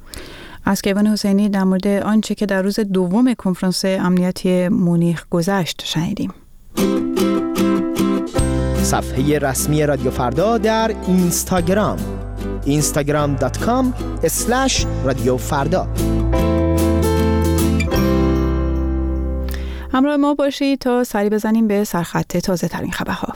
از کیوان حسینی در مورد آنچه که در روز دوم کنفرانس امنیتی مونیخ گذشت شنیدیم. صفحه رسمی رادیو فردا در اینستاگرام اینستاگرام دات کام اسلش رادیو فردا. همراه ما باشید تا سری بزنیم به سرخط تازه ترین خبرها.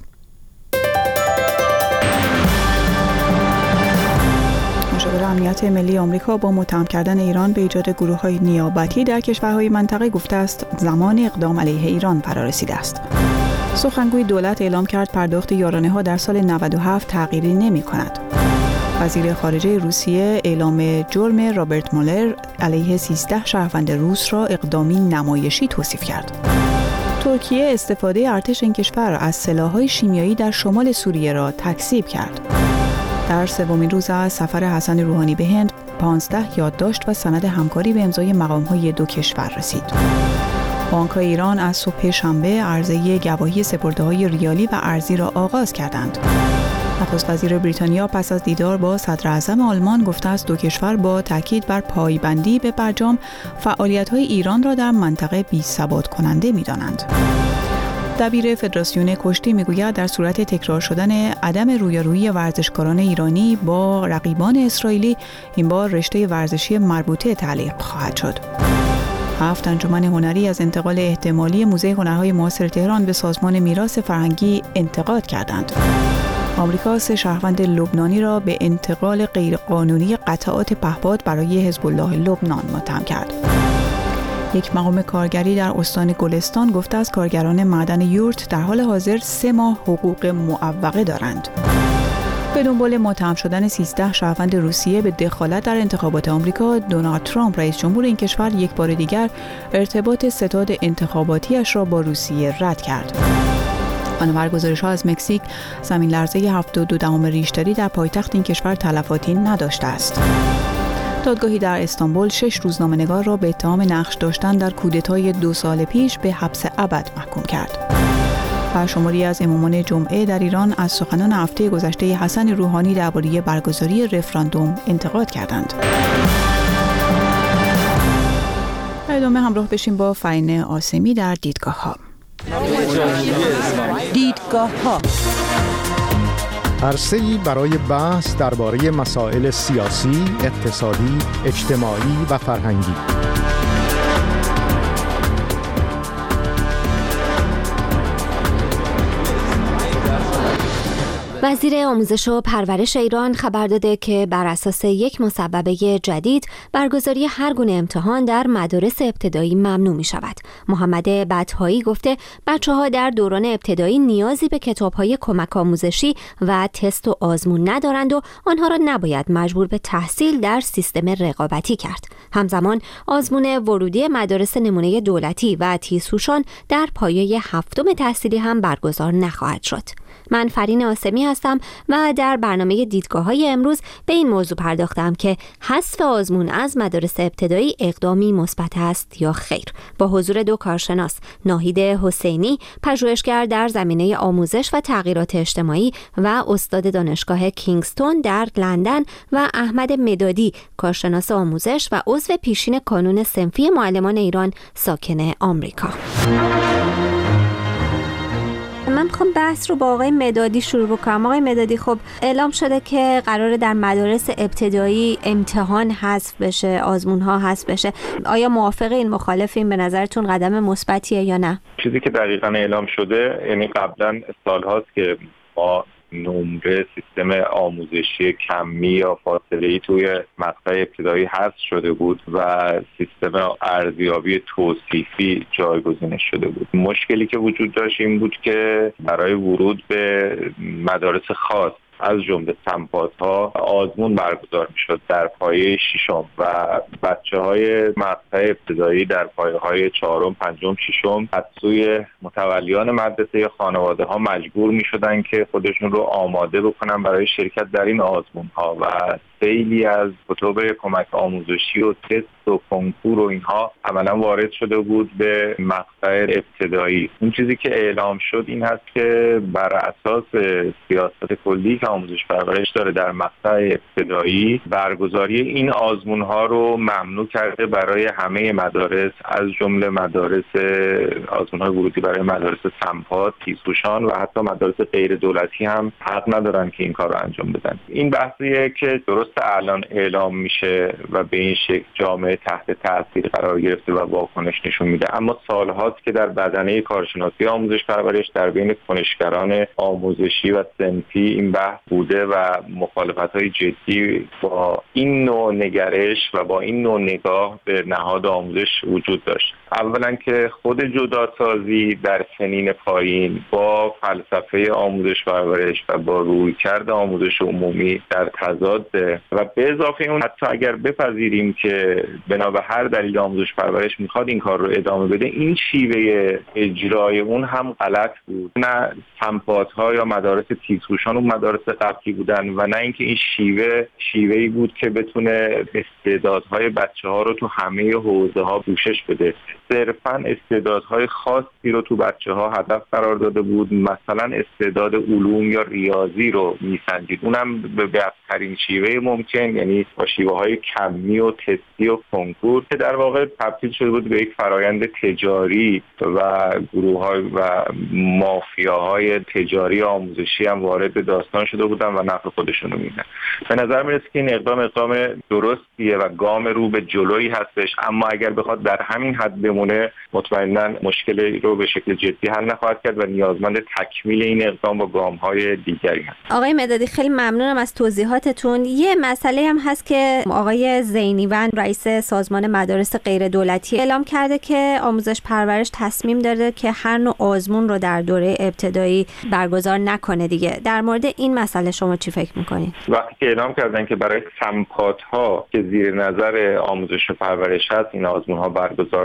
مشاور امنیت ملی آمریکا با متهم کردن ایران به ایجاد گروه‌های نیابتی در کشورهای منطقه گفته است زمان اقدام علیه ایران فرا رسیده است. سخنگوی دولت اعلام کرد پرداخت یارانه‌ها در سال نود و هفت تغییری نمی‌کند. وزیر خارجه روسیه اعلام جرم رابرت مولر علیه سیزده شهروند روس را اقدامی نمایشی توصیف کرد. ترکیه استفاده ارتش این کشور از سلاح‌های شیمیایی در شمال سوریه را تکذیب کرد. در سومین روز از سفر حسن روحانی به هند، پانزده یادداشت و سند همکاری به امضای مقام‌های دو کشور رسید. بانک‌های ایران از صبح شنبه عرضه گواهی سپرده‌های ریالی و ارزی را آغاز کردند. نخست وزیر بریتانیا پس از دیدار با صدر اعظم آلمان گفته است دو کشور با تاکید بر پایبندی به برجام فعالیت‌های ایران را در منطقه بی‌ثبات کننده می‌دانند. دبیر فدراسیون کشتی میگوید در صورت تکرار شدن عدم رویارویی ورزشکاران ایرانی با رقیبان اسرائیلی، این بار رشته ورزشی مربوطه تعلیق خواهد شد. هفت انجمن هنری از انتقال احتمالی موزه هنرهای معاصر تهران به سازمان میراث فرهنگی انتقاد کردند. آمریکا سه شهروند لبنانی را به انتقال غیرقانونی قطعات پهپاد برای حزب الله لبنان متهم کرد. یک مقام کارگری در استان گلستان گفته است کارگران معدن یورت در حال حاضر سه ماه حقوق معوقه دارند. به دنبال متهم شدن سیزده شهروند روسیه به دخالت در انتخابات آمریکا، دونالد ترامپ رئیس جمهور این کشور یک بار دیگر ارتباط ستاد انتخاباتیش را با روسیه رد کرد. بنابر گزارش‌ها از مکزیک، زمین لرزه هفت و دو دهم ریشتری در پایتخت این کشور تلفاتی نداشته است. دادگاهی در استانبول شش روزنامه‌نگار را به اتهام نقش داشتن در کودتای دو سال پیش به حبس ابد محکوم کرد. و شماری از امامان جمعه در ایران از سخنان هفته گذشته حسن روحانی درباره برگزاری رفراندوم انتقاد کردند. ادامه همراه بشیم با فرین آسمی در دیدگاه ها. دیدگاه ها عرصه‌ای برای بحث درباره مسائل سیاسی، اقتصادی، اجتماعی و فرهنگی. وزیر آموزش و پرورش ایران خبر داده که بر اساس یک مسببه جدید برگزاری هر گونه امتحان در مدارس ابتدایی ممنوع می شود. محمد بطحایی گفته بچه‌ها در دوران ابتدایی نیازی به کتاب‌های کمک آموزشی و تست و آزمون ندارند و آنها را نباید مجبور به تحصیل در سیستم رقابتی کرد. همزمان آزمون ورودی مدارس نمونه دولتی و تیزهوشان در پایه هفتم تحصیلی هم برگزار نخواهد شد. من فرین آسمی هستم و در برنامه دیدگاه‌های امروز به این موضوع پرداختم که حذف آزمون از مدارس ابتدایی اقدامی مثبت است یا خیر. با حضور دو کارشناس، ناهید حسینی، پژوهشگر در زمینه آموزش و تغییرات اجتماعی و استاد دانشگاه کینگستون در لندن، و احمد مدادی، کارشناس آموزش و عضو پیشین کانون صنفی معلمان ایران ساکن آمریکا. من میخوام بحث رو با آقای مدادی شروع بکنم. آقای مدادی، خب اعلام شده که قراره در مدارس ابتدایی امتحان حذف بشه، آزمون ها حذف بشه. آیا موافق این مخالفین؟ به نظرتون قدم مثبتیه یا نه؟ چیزی که دقیقاً اعلام شده، یعنی قبلا سالهاست که ما نمره سیستم آموزشی کمی یا فاصله‌ای توی مقطع ابتدایی حذف شده بود و سیستم ارزیابی توصیفی جایگزین شده بود. مشکلی که وجود داشت این بود که برای ورود به مدارس خاص از جمله سمپات‌ها آزمون برگزار می‌شد در پایه ششم و بچه‌های مقطع ابتدایی در پایه‌های چهارم، پنجم، ششم از سوی متولیان مدرسه یا خانواده‌ها مجبور می‌شدن که خودشون رو آماده بکنن برای شرکت در این آزمون‌ها و خیلی از کتب کمک آموزشی و تست و کنکور و اینها عملا وارد شده بود به مقطع ابتدایی. اون چیزی که اعلام شد این هست که بر اساس سیاست کلی که آموزش پرورش داره در مقطع ابتدایی برگزاری این آزمون ها رو ممنوع کرده برای همه مدارس، از جمله مدارس آزمون های ورودی برای مدارس سمپات، تیزهوشان و حتی مدارس غیر دولتی هم حق ندارن که این کار رو انجام بدن. این بحثیه که درست الان اعلام میشه و به این شکل جامعه تحت تاثیر قرار گرفته و واکنش نشون میده، اما سالهاست که در بدنه کارشناسی آموزش پرورش در بین کنشگران آموزشی و صنفی این بحث بوده و مخالفت‌های جدی با این نوع نگرش و با این نوع نگاه به نهاد آموزش وجود داشت. اولا که خود جداسازی در سنین پایین با فلسفه آموزش پرورش و با رویکرد آموزش عمومی در تضاده و به اضافه اون حتی اگر بپذیریم که بنا به هر دلیل آموزش پرورش میخواد این کار رو ادامه بده، این شیوه اجرای اون هم غلط بود. نه سمپات‌ها یا مدارس تیزهوشان اون مدارس قبلی بودن و نه اینکه این شیوه شیوهی بود که بتونه استعدادهای بچه‌ها رو تو همه حوزه‌ها پوشش بده. صرفاً استعدادهای خاصی رو تو بچه‌ها هدف قرار داده بود، مثلا استعداد علوم یا ریاضی رو میسنجید، اونم به بهترین شیوه ممکن، یعنی با شیوه‌های کمی و تستی و کنکور که در واقع تبدیل شده بود به یک فرایند تجاری و گروه‌های و مافیاهای تجاری آموزشی هم وارد داستان شده بودن و نفع خودشون رو می‌بینن. به نظر میرسه که این اقدام اقدام درستیه و گام رو به جلویی هستش، اما اگر بخواد در همین حد بمونه مطمئناً مشکلی رو به شکل جدی حل نخواهد کرد و نیازمند تکمیل این اقدام با گام‌های دیگری هست. آقای مدادی، خیلی ممنونم از توضیحاتتون. یه مسئله هم هست که آقای زینیوند رئیس سازمان مدارس غیر دولتی اعلام کرده که آموزش پرورش تصمیم داره که هر نوع آزمون رو در دوره ابتدایی برگزار نکنه دیگه. در مورد این مسئله شما چی فکر می‌کنید؟ وقتی که اعلام کردن که برای سمپات‌ها که زیر نظر آموزش و پرورش هست این آزمون‌ها برگزار نخواهد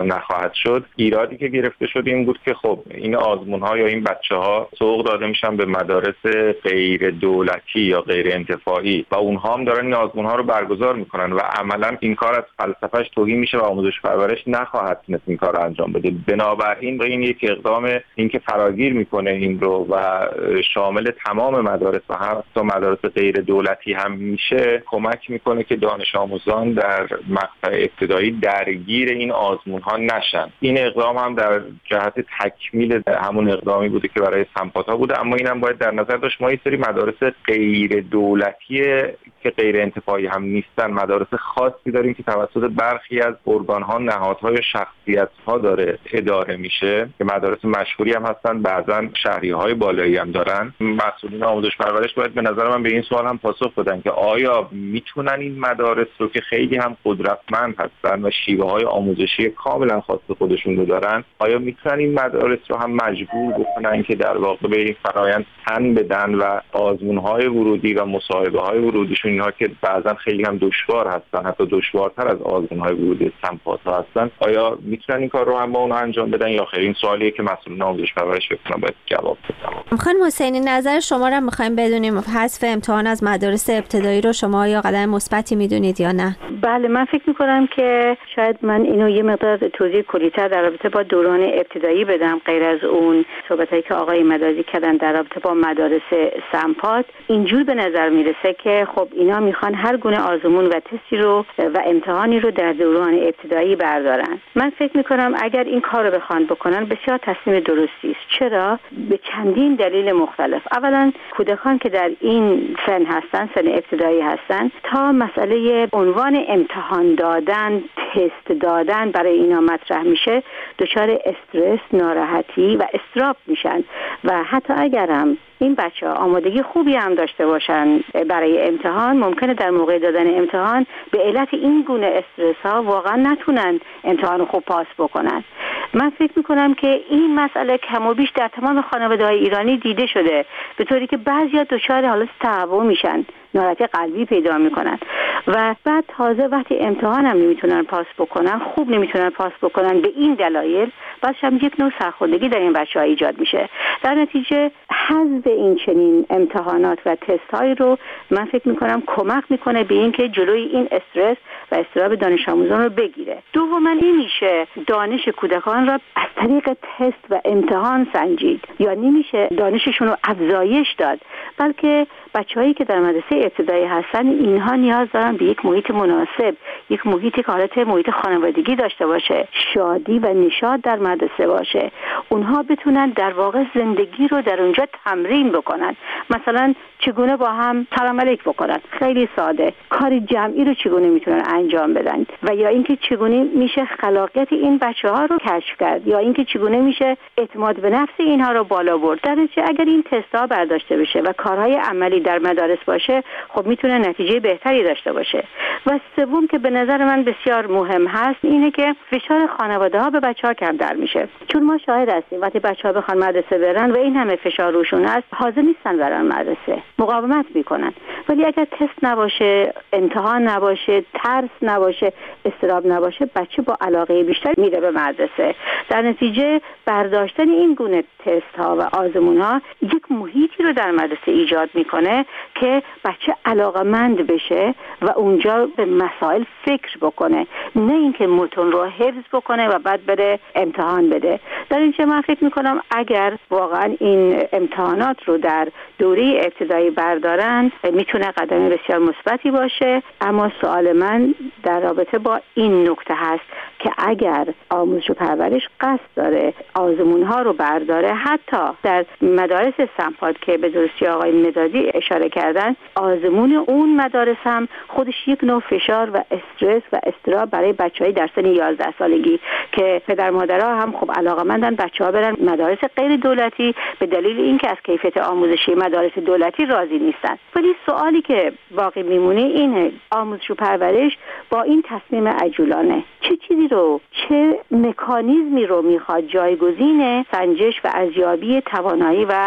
خواهد شد. ایرادی که گرفته شد این بود که خب این آزمون‌ها یا این بچه‌ها سوق داده میشن به مدارس غیر دولتی یا غیر انتفاعی و اونها هم دارن این آزمون‌ها رو برگزار میکنن و عملاً این کار از فلسفه‌اش توهی میشه و آموزش پرورش نخواهد تونست این کار رو انجام بده. بنابراین با این یک اقدام این که فراگیر میکنه این رو و شامل تمام مدارس و حتی مدارس غیر دولتی هم میشه، کمک میکنه که دانش آموزان در مقطع ابتدایی درگیر این آزمون‌ها نشن. این اقدام هم در جهت تکمیل همون اقدامی بوده که برای سمپات‌ها بوده، اما اینم باید در نظر داشت ما یه سری مدارس غیر دولتی که غیر انتفاعی هم نیستن، مدارس خاصی داریم که توسط برخی از ارگان‌ها، نهادها یا شخصیت‌ها داره اداره میشه که مدارس مشهوری هم هستن، بعضا شهریه‌های بالایی هم دارن. مسئولین آموزش پرورش باید به نظر من به این سوال هم پاسخ بدن که آیا میتونن این مدارس رو که خیلی هم قدرتمند هستن و شیوه‌های آموزشی کاملا خاص خودشون رو دارن، آیا میتونن این مدارس رو هم مجبور بکنن که در واقع به این فرآیند تن بدن و آزمون‌های ورودی و مصاحبه‌های ورودیشون اینها که بعضا خیلی هم دشوار هستن، حتی دشوارتر از آزمون‌های ورودی سمپات‌ها هستن، آیا میتونن این کار رو هم با اونها انجام بدن یا خیر؟ این سوالیه که مسئولین آموزش پرورش بکنن باید جواب بدن. خانم حسینی، نظر شما رو می‌خوایم بدونیم. حذف امتحان از مدارس ابتدایی رو شما یا قدم مثبتی می‌دونید یا نه؟ بله، من فکر می‌کنم که شاید من اینو یه مقدار توضیح کلی‌تر در رابطه با دوران ابتدایی بدم، غیر از اون صحبتایی که آقای مدازی کردن در رابطه با مدارس سمپات. اینجور به نظر میرسه که خب اینا میخوان هر گونه آزمون و تستی رو و امتحانی رو در دوران ابتدایی بردارن. من فکر میکنم اگر این کار رو بخوان بکنن بسیار تصمیم درستی است. چرا؟ به چندین دلیل مختلف. اولا کودکان که در این سن هستن، سن ابتدایی هستن، تا مسئله عنوان امتحان دادن، تست دادن برای اینا مطرح میشه، دچار استرس، ناراحتی و اضطراب میشن و حتی اگر هم این بچه ها آمادگی خوبی هم داشته باشن برای امتحان، ممکنه در موقع دادن امتحان به علت این گونه استرس ها واقعا نتونن امتحان خوب پاس بکنن. من فکر میکنم که این مسئله کم و بیش در تمام خانواده های ایرانی دیده شده، به طوری که بعضیا دچار حالت تهوع میشن، ناراحتی قلبی پیدا میکنن و بعد تازه وقتی امتحان هم نمیتونن پاس بکنن، خوب نمیتونن پاس بکنن به این دلایل، بعدش هم یک نوع سرخوردگی در این بچه‌ها ایجاد میشه. در نتیجه حذف این چنین امتحانات و تست های رو من فکر میکنم کمک میکنه به این که جلوی این استرس و اضطراب دانش آموزان رو بگیره. دوما نمیشه دانش کودکان را از طریق تست و امتحان سنجید یا نمیشه دانششون رو افزایش داد، بلکه بچه‌هایی که در مدرسه ابتدایی هستن اینها نیاز دارن به یک محیط مناسب، یک محیطی که حالت محیط خانوادگی داشته باشه، شادی و نشاط در مدرسه باشه، اونها بتونن در واقع زندگی رو در اونجا تمرین بکنن. مثلا چگونه با هم سلام علیک بکنن، خیلی ساده، کار جمعی رو چگونه میتونن انجام بدن و یا اینکه چگونه میشه خلاقیت این بچه‌ها رو کشف کرد، یا اینکه چگونه میشه اعتماد به نفس اینها رو بالا برد. در نتیجه اگر این تست‌ها برداشته بشه و کارهای عملی در مدارس باشه، خب میتونه نتیجه بهتری داشته باشه. و سوم که به نظر من بسیار مهم هست اینه که فشار خانواده‌ها به بچه‌ها کمتر میشه، چون ما شاهد هستیم وقتی بچه‌ها بخوان مدرسه برن و این همه فشار روشون هست، حاضر نیستن برن مدرسه، مقاومت میکنن. ولی اگر تست نباشه، امتحان نباشه، ترس نباشه، اضطراب نباشه، بچه با علاقه بیشتر میره به مدرسه. در نتیجه برداشتن این گونه تست ها و آزمون ها یک محیطی رو در مدرسه ایجاد میکنه که بچه علاقمند بشه و اونجا به مسائل فکر بکنه، نه اینکه متن رو حفظ بکنه و بعد بره امتحان بده. در اینجا من فکر میکنم اگر واقعا این امتحانات رو در دوره ابتدایی بردارن میتونه قدم بسیار مثبتی باشه. اما سوال من در رابطه با این نکته هست که اگر آموزش و پرورش قصد داره آزمون ها رو برداره، حتی در مدارس سمپات که به درستی آقای مدادی اشاره کردن، آزمون اون مدارس هم خودش یک نوع فشار و استرس و اضطراب برای بچهای در سن یازده سالگی که پدر مادرها هم خب علاقه‌مندن بچه‌ها برن مدارس غیر دولتی به دلیل اینکه از کیفیت آموزشی مدارس دولتی راضی نیستن. ولی سوالی که باقی میمونه اینه، آموزش و پرورش با این تصمیم عجولانه چه چیزی رو، چه مکانیزمی رو میخواد جایگزین سنجش و ارزیابی توانایی و استعداد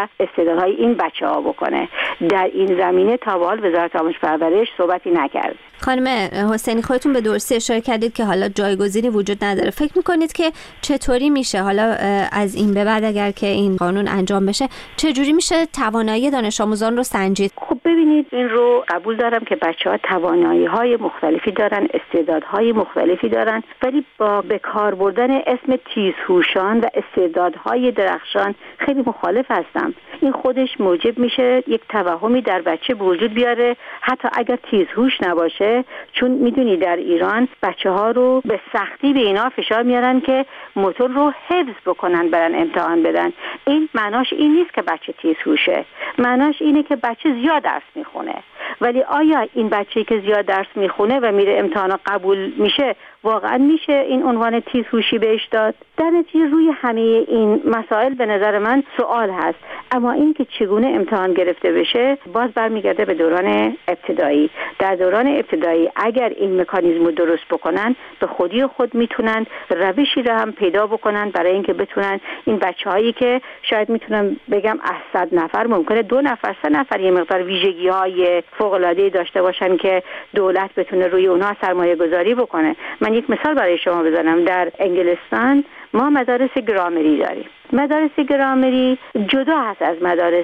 استعدادهای این بچه‌ها بکنه. در این زمینه تا به حال وزارت آموزش پرورش صحبتی نکرد. خانم حسینی، خودتون به درستی اشاره کردید که حالا جایگزینی وجود نداره. فکر میکنید که چطوری میشه حالا از این به بعد اگر که این قانون انجام بشه چجوری میشه توانایی دانش آموزان رو سنجید؟ خب ببینید، این رو قبول دارم که بچه‌ها توانایی‌های مختلفی دارن، استعدادهای مختلفی دارن، ولی با به کار بردن اسم تیزهوشان و استعدادهای درخشان خیلی مخالف هستم. این خودش موجب میشه یک توهمی در بچه به وجود بیاره حتی اگر تیزهوش نباشه، چون میدونی در ایران بچه‌ها رو به سختی به اینا فشار میارن که متن رو حفظ بکنن برن امتحان بدن. این معناش این نیست که بچه تیزهوشه، معناش اینه که بچه زیاد درس میخونه. ولی آیا این بچه‌ای که زیاد درس میخونه و میره امتحان قبول میشه واقعا میشه این عنوان تیزهوشی بهش داد؟ در نتیجه روی همه این مسائل به نظر من سوال هست. اما این که چگونه امتحان گرفته بشه باز برمیگرده به دوران ابتدایی. در دوران ابتدایی اگر این مکانیزم رو درست بکنن به خودی خود میتونن روشی رو هم پیدا بکنن برای اینکه بتونن این بچه‌هایی که شاید میتونم بگم از صد نفر ممکنه دو نفر سه نفر یه مقدار ویژگی‌های فوق‌العاده داشته باشن که دولت بتونه روی اونها سرمایه گذاری بکنه. من یک مثال برای شما بزنم. در انگلستان ما مدارس گرامری داریم. مدارس گرامری جدا هست از مدارس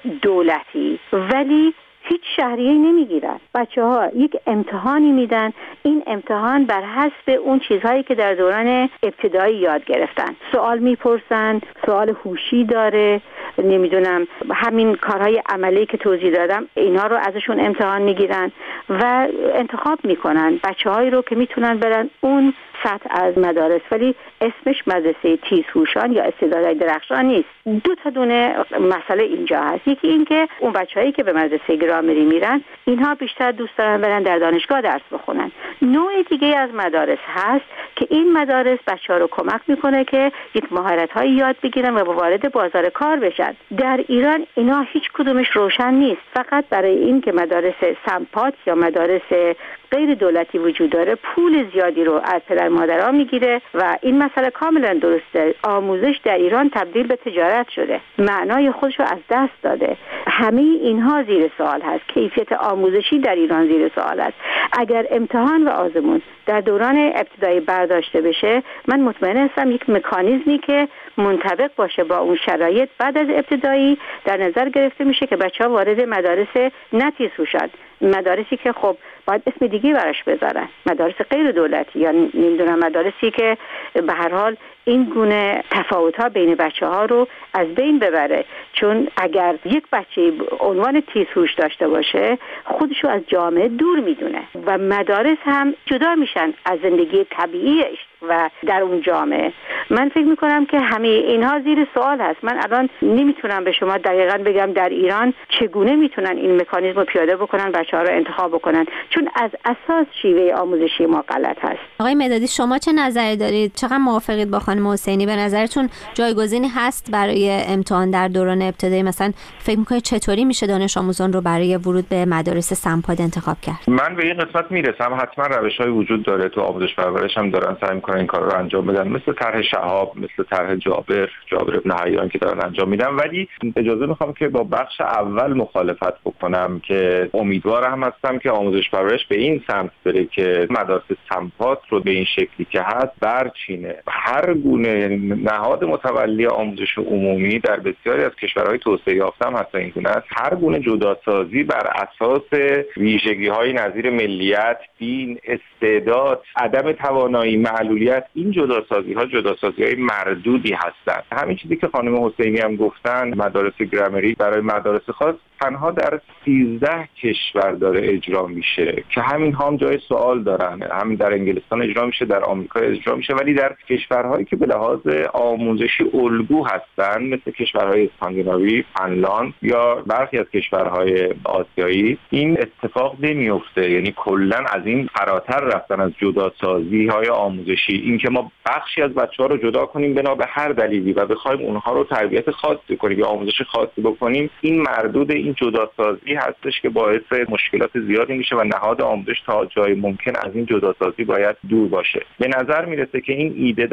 دولتی، ولی هیچ شهریه‌ای نمیگیرن. بچه‌ها یک امتحانی میدن، این امتحان بر حسب اون چیزهایی که در دوران ابتدایی یاد گرفتن. سوال میپرسن، سوال هوشی داره، نمیدونم همین کارهای عملی که توضیح دادم اینا رو ازشون امتحان میگیرن و انتخاب میکنن بچه‌هایی رو که میتونن برن اون سطح از مدارس، ولی اسمش مدرسه تیزهوشان یا استعدادهای درخشان نیست. دو تا دونه مسئله اینجا هست. یکی این که اون بچه‌هایی که به مدرسه گرامری میرن اینها بیشتر دوست دارن برن در دانشگاه درس بخونن. نوع دیگه از مدارس هست که این مدارس بچه‌ها رو کمک میکنه که یک مهارت‌هایی یاد بگیرن و وارد بازار کار بشن. در ایران اینا هیچ کدومش روشن نیست. فقط برای این که مدارس سمپات یا مدارس غیر دولتی وجود داره پول زیادی رو از پدر مادرها میگیره و این مسئله کاملا درسته. آموزش در ایران تبدیل به تجارت شده، معنای خودش رو از دست داده. همه اینها زیر سوال هست. کیفیت آموزشی در ایران زیر سوال است. اگر امتحان و آزمون در دوران ابتدایی برداشته بشه، من مطمئن هستم یک مکانیزمی که منطبق باشه با اون شرایط بعد از ابتدایی در نظر گرفته میشه که بچه‌ها وارد مدارس نتیزهوشان، مدارسی که خب باید اسم دیگه براش بذارن، مدارس غیر دولتی یا نمیدونم مدارسی که به هر حال این گونه تفاوت‌ها بین بچه‌ها رو از بین ببره. چون اگر یک بچه عنوان تیزهوش داشته باشه خودشو از جامعه دور میدونه و مدارس هم جدا میشن از زندگی طبیعیش و در اون جامعه. من فکر میکنم که همه اینها زیر سوال هست. من الان نمیتونم به شما دقیقاً بگم در ایران چگونه میتونن این مکانیزم رو پیاده بکنن، بچه‌ها رو انتخاب بکنن، چون از اساس شیوه آموزشی ما غلط هست. آقای مدادی، شما چه نظری دارید؟ چقدر موافقید با خانم حسینی؟ به نظرتون جایگزینی هست برای امتحان در دوران ابتدایی؟ مثلا فکر میکنید چطوری میشه دانش آموزان رو برای ورود به مدارس سمپاد انتخاب کرد؟ من به این قسمت میرسم. حتما روش‌های وجود داره، تو آموزش پرورش هم دارن سعی میکنن این کارا رو انجام بدن، مثل طرح شهاب، مثل طرح جابر جابر ابن حیان که دارن انجام میدن. ولی اجازه میخوام که با بخش اول مخالفت بکنم که امیدوارم هستم که آموزش پرورش به این سمت بره که مدارس سمپاد رو به این شکلی که هست برچینه. هر گونه نهاد متولی آموزش عمومی در بسیاری از کشورهای توسعه یافته هم حتی این گونه است. هر گونه جداسازی بر اساس ویژگی‌های نظیر ملیت، دین، استعداد، عدم توانایی، معلولیت، این جداسازی‌ها جداسازی‌های مردودی هستند. همین چیزی که خانم حسینی هم گفتن، مدارس گرامری برای مدارس خاص تنها در سیزده کشور داره اجرا میشه که همین هم جای سوال دارن. همین در انگلستان اجرا میشه، در آمریکا اجرا میشه، ولی در کشورهایی که به لحاظ آموزشی الگو هستن مثل کشورهای اسکاندیناوی، فنلاند یا برخی از کشورهای آسیایی این اتفاق نمیفته. یعنی کلا از این فراتر رفتن از جداسازی های آموزشی، اینکه ما بخشی از بچه‌ها رو جدا کنیم بنا به هر دلیلی و بخوایم اونها رو تربیت خاصی کنیم یا آموزش خاصی بکنیم، این مردود این جداسازی هستش که باعث مشکلات زیادی میشه و نهاد آموزش تا جای ممکن از این جداسازی باید دور باشه. به نظر میرسه که این ایده در معاونت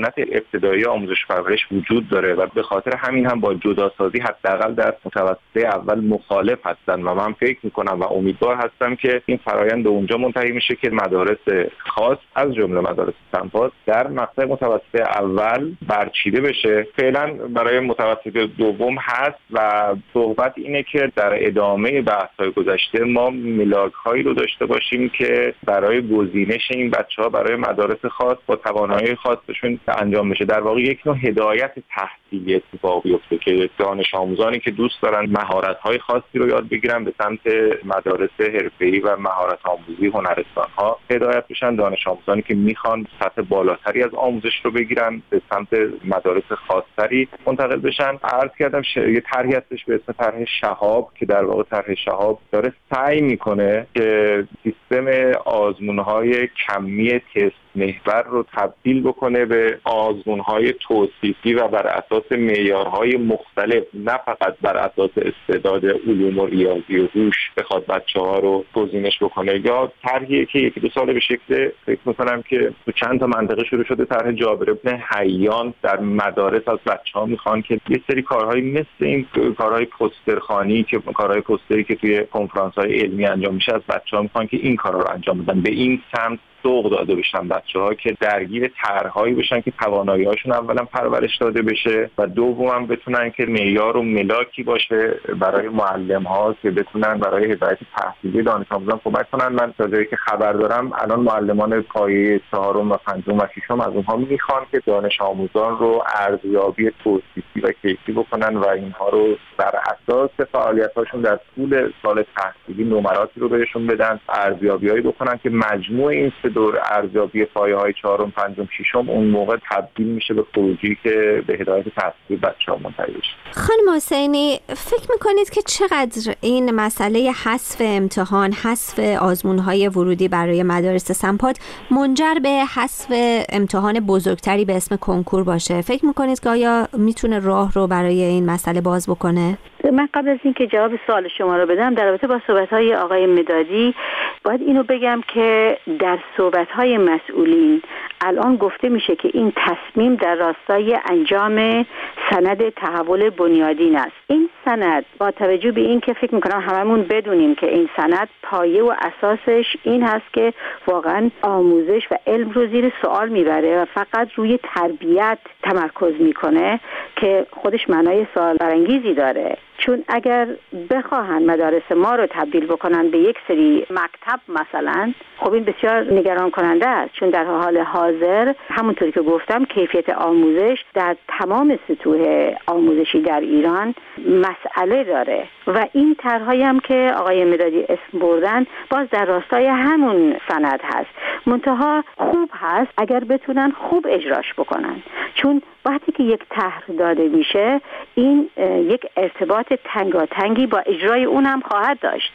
سنت ابتدایی آموزش پرورش وجود داره و به خاطر همین هم با جداسازی حداقل در متوسطه اول مخالف هستن و من فکر میکنم و امیدوار هستم که این فرایند به اونجا منتهی میشه که مدارس خاص از جمله مدارس سمپاد در مقطع متوسطه اول برچیده بشه. فعلا برای متوسطه دوم هست و صحبت اینه که در ادامه بحث‌های گذشته ما ملاک‌هایی رو داشته باشیم که برای گزینش این بچه‌ها برای مدارس خاص با توانایی خاصشون انجام بشه. در واقع یک نوع هدایت تحصیلی اتفاق بیفته که دانش آموزانی که دوست دارن مهارت‌های خاصی رو یاد بگیرن به سمت مدارس حرفه‌ای و مهارت آموزی هنرستان‌ها هدایت بشن، دانش آموزانی که میخوان سطح بالاتری از آموزش رو بگیرن به سمت مدارس خاص‌تری منتقل بشن. عرض کردم ش... یه طرحی هستش به اسم طرح شهاب که در واقع طرح شهاب داره سعی میکنه که سیستم آزمون‌های کمی تست محور رو تبدیل بکنه به آزمون‌های توصیفی و بر اساس معیارهای مختلف، نه فقط بر اساس استعداد علوم و ریاضی و هوش بخواد بچه‌ها رو گزینش بکنه. یا طرحی که یکی دو سال به شکل فکر می‌کنم که تو چند تا منطقه شروع شده، طرح جابر بن حیان در مدارس از بچه‌ها میخوان که یه سری کارهایی مثل این کارهای پوسترخوانی که کارهای پوستری که توی کنفرانس‌های علمی انجام میشه از بچه‌ها میخوان که این کارا رو انجام بدن. به این سمت سوق داده بشن بچه‌ها که درگیر طرح‌هایی بشن که توانایی‌هاشون اولا پرورش داده بشه و دوماً بتونن که معیار و ملاکی باشه برای معلم‌ها که بتونن برای هدایت تحصیلی دانش آموزان کمک کنن. من تا جایی که خبر دارم الان معلمان پایه چهارم و پنجم و ششم از اونها میخوان که دانش آموزان رو ارزیابی توصیفی و کیفی بکنن و اینها رو بر اساس فعالیت‌هاشون در طول سال تحصیلی نمراتی رو بهشون بدن، ارزیابی‌هایی بکنن که مجموع این دور ارزیابی پایه‌های چهارم، پنجم، ششم اون موقع تبدیل میشه به خروجی که به هدایت تحصیلی بچه‌ها منتهی بشه. خانم حسینی، فکر میکنید که چقدر این مسئله حذف امتحان، حذف آزمون‌های ورودی برای مدارس سمپاد منجر به حذف امتحان بزرگتری به اسم کنکور باشه؟ فکر میکنید که آیا میتونه راه رو برای این مسئله باز بکنه؟ من قبل از اینکه جواب سوال شما رو بدم در رابطه با صحبت‌های آقای مدادی باید اینو بگم که در صحبت‌های مسئولین الان گفته میشه که این تصمیم در راستای انجام سند تحول بنیادین است. این سند با توجه به این که فکر میکنم هممون بدونیم که این سند پایه و اساسش این هست که واقعا آموزش و علم رو زیر سوال میبره و فقط روی تربیت تمرکز میکنه که خودش معنای سوال برانگیزی داره. چون اگر بخواهن مدارس ما رو تبدیل بکنن به یک سری مکتب مثلا، خب این بسیار نگران کننده است، چون در حال حاضر همونطوری که گفتم کیفیت آموزش در تمام سطوح آموزشی در ایران مسئله داره و این طرحی هم که آقای مدادی اسم بردن باز در راستای همون سند هست. منتها خوب هست اگر بتونن خوب اجراش بکنن، چون وقتی که یک طرح داده میشه این یک ارتباط تنگاتنگی با اجرای اون هم خواهد داشت.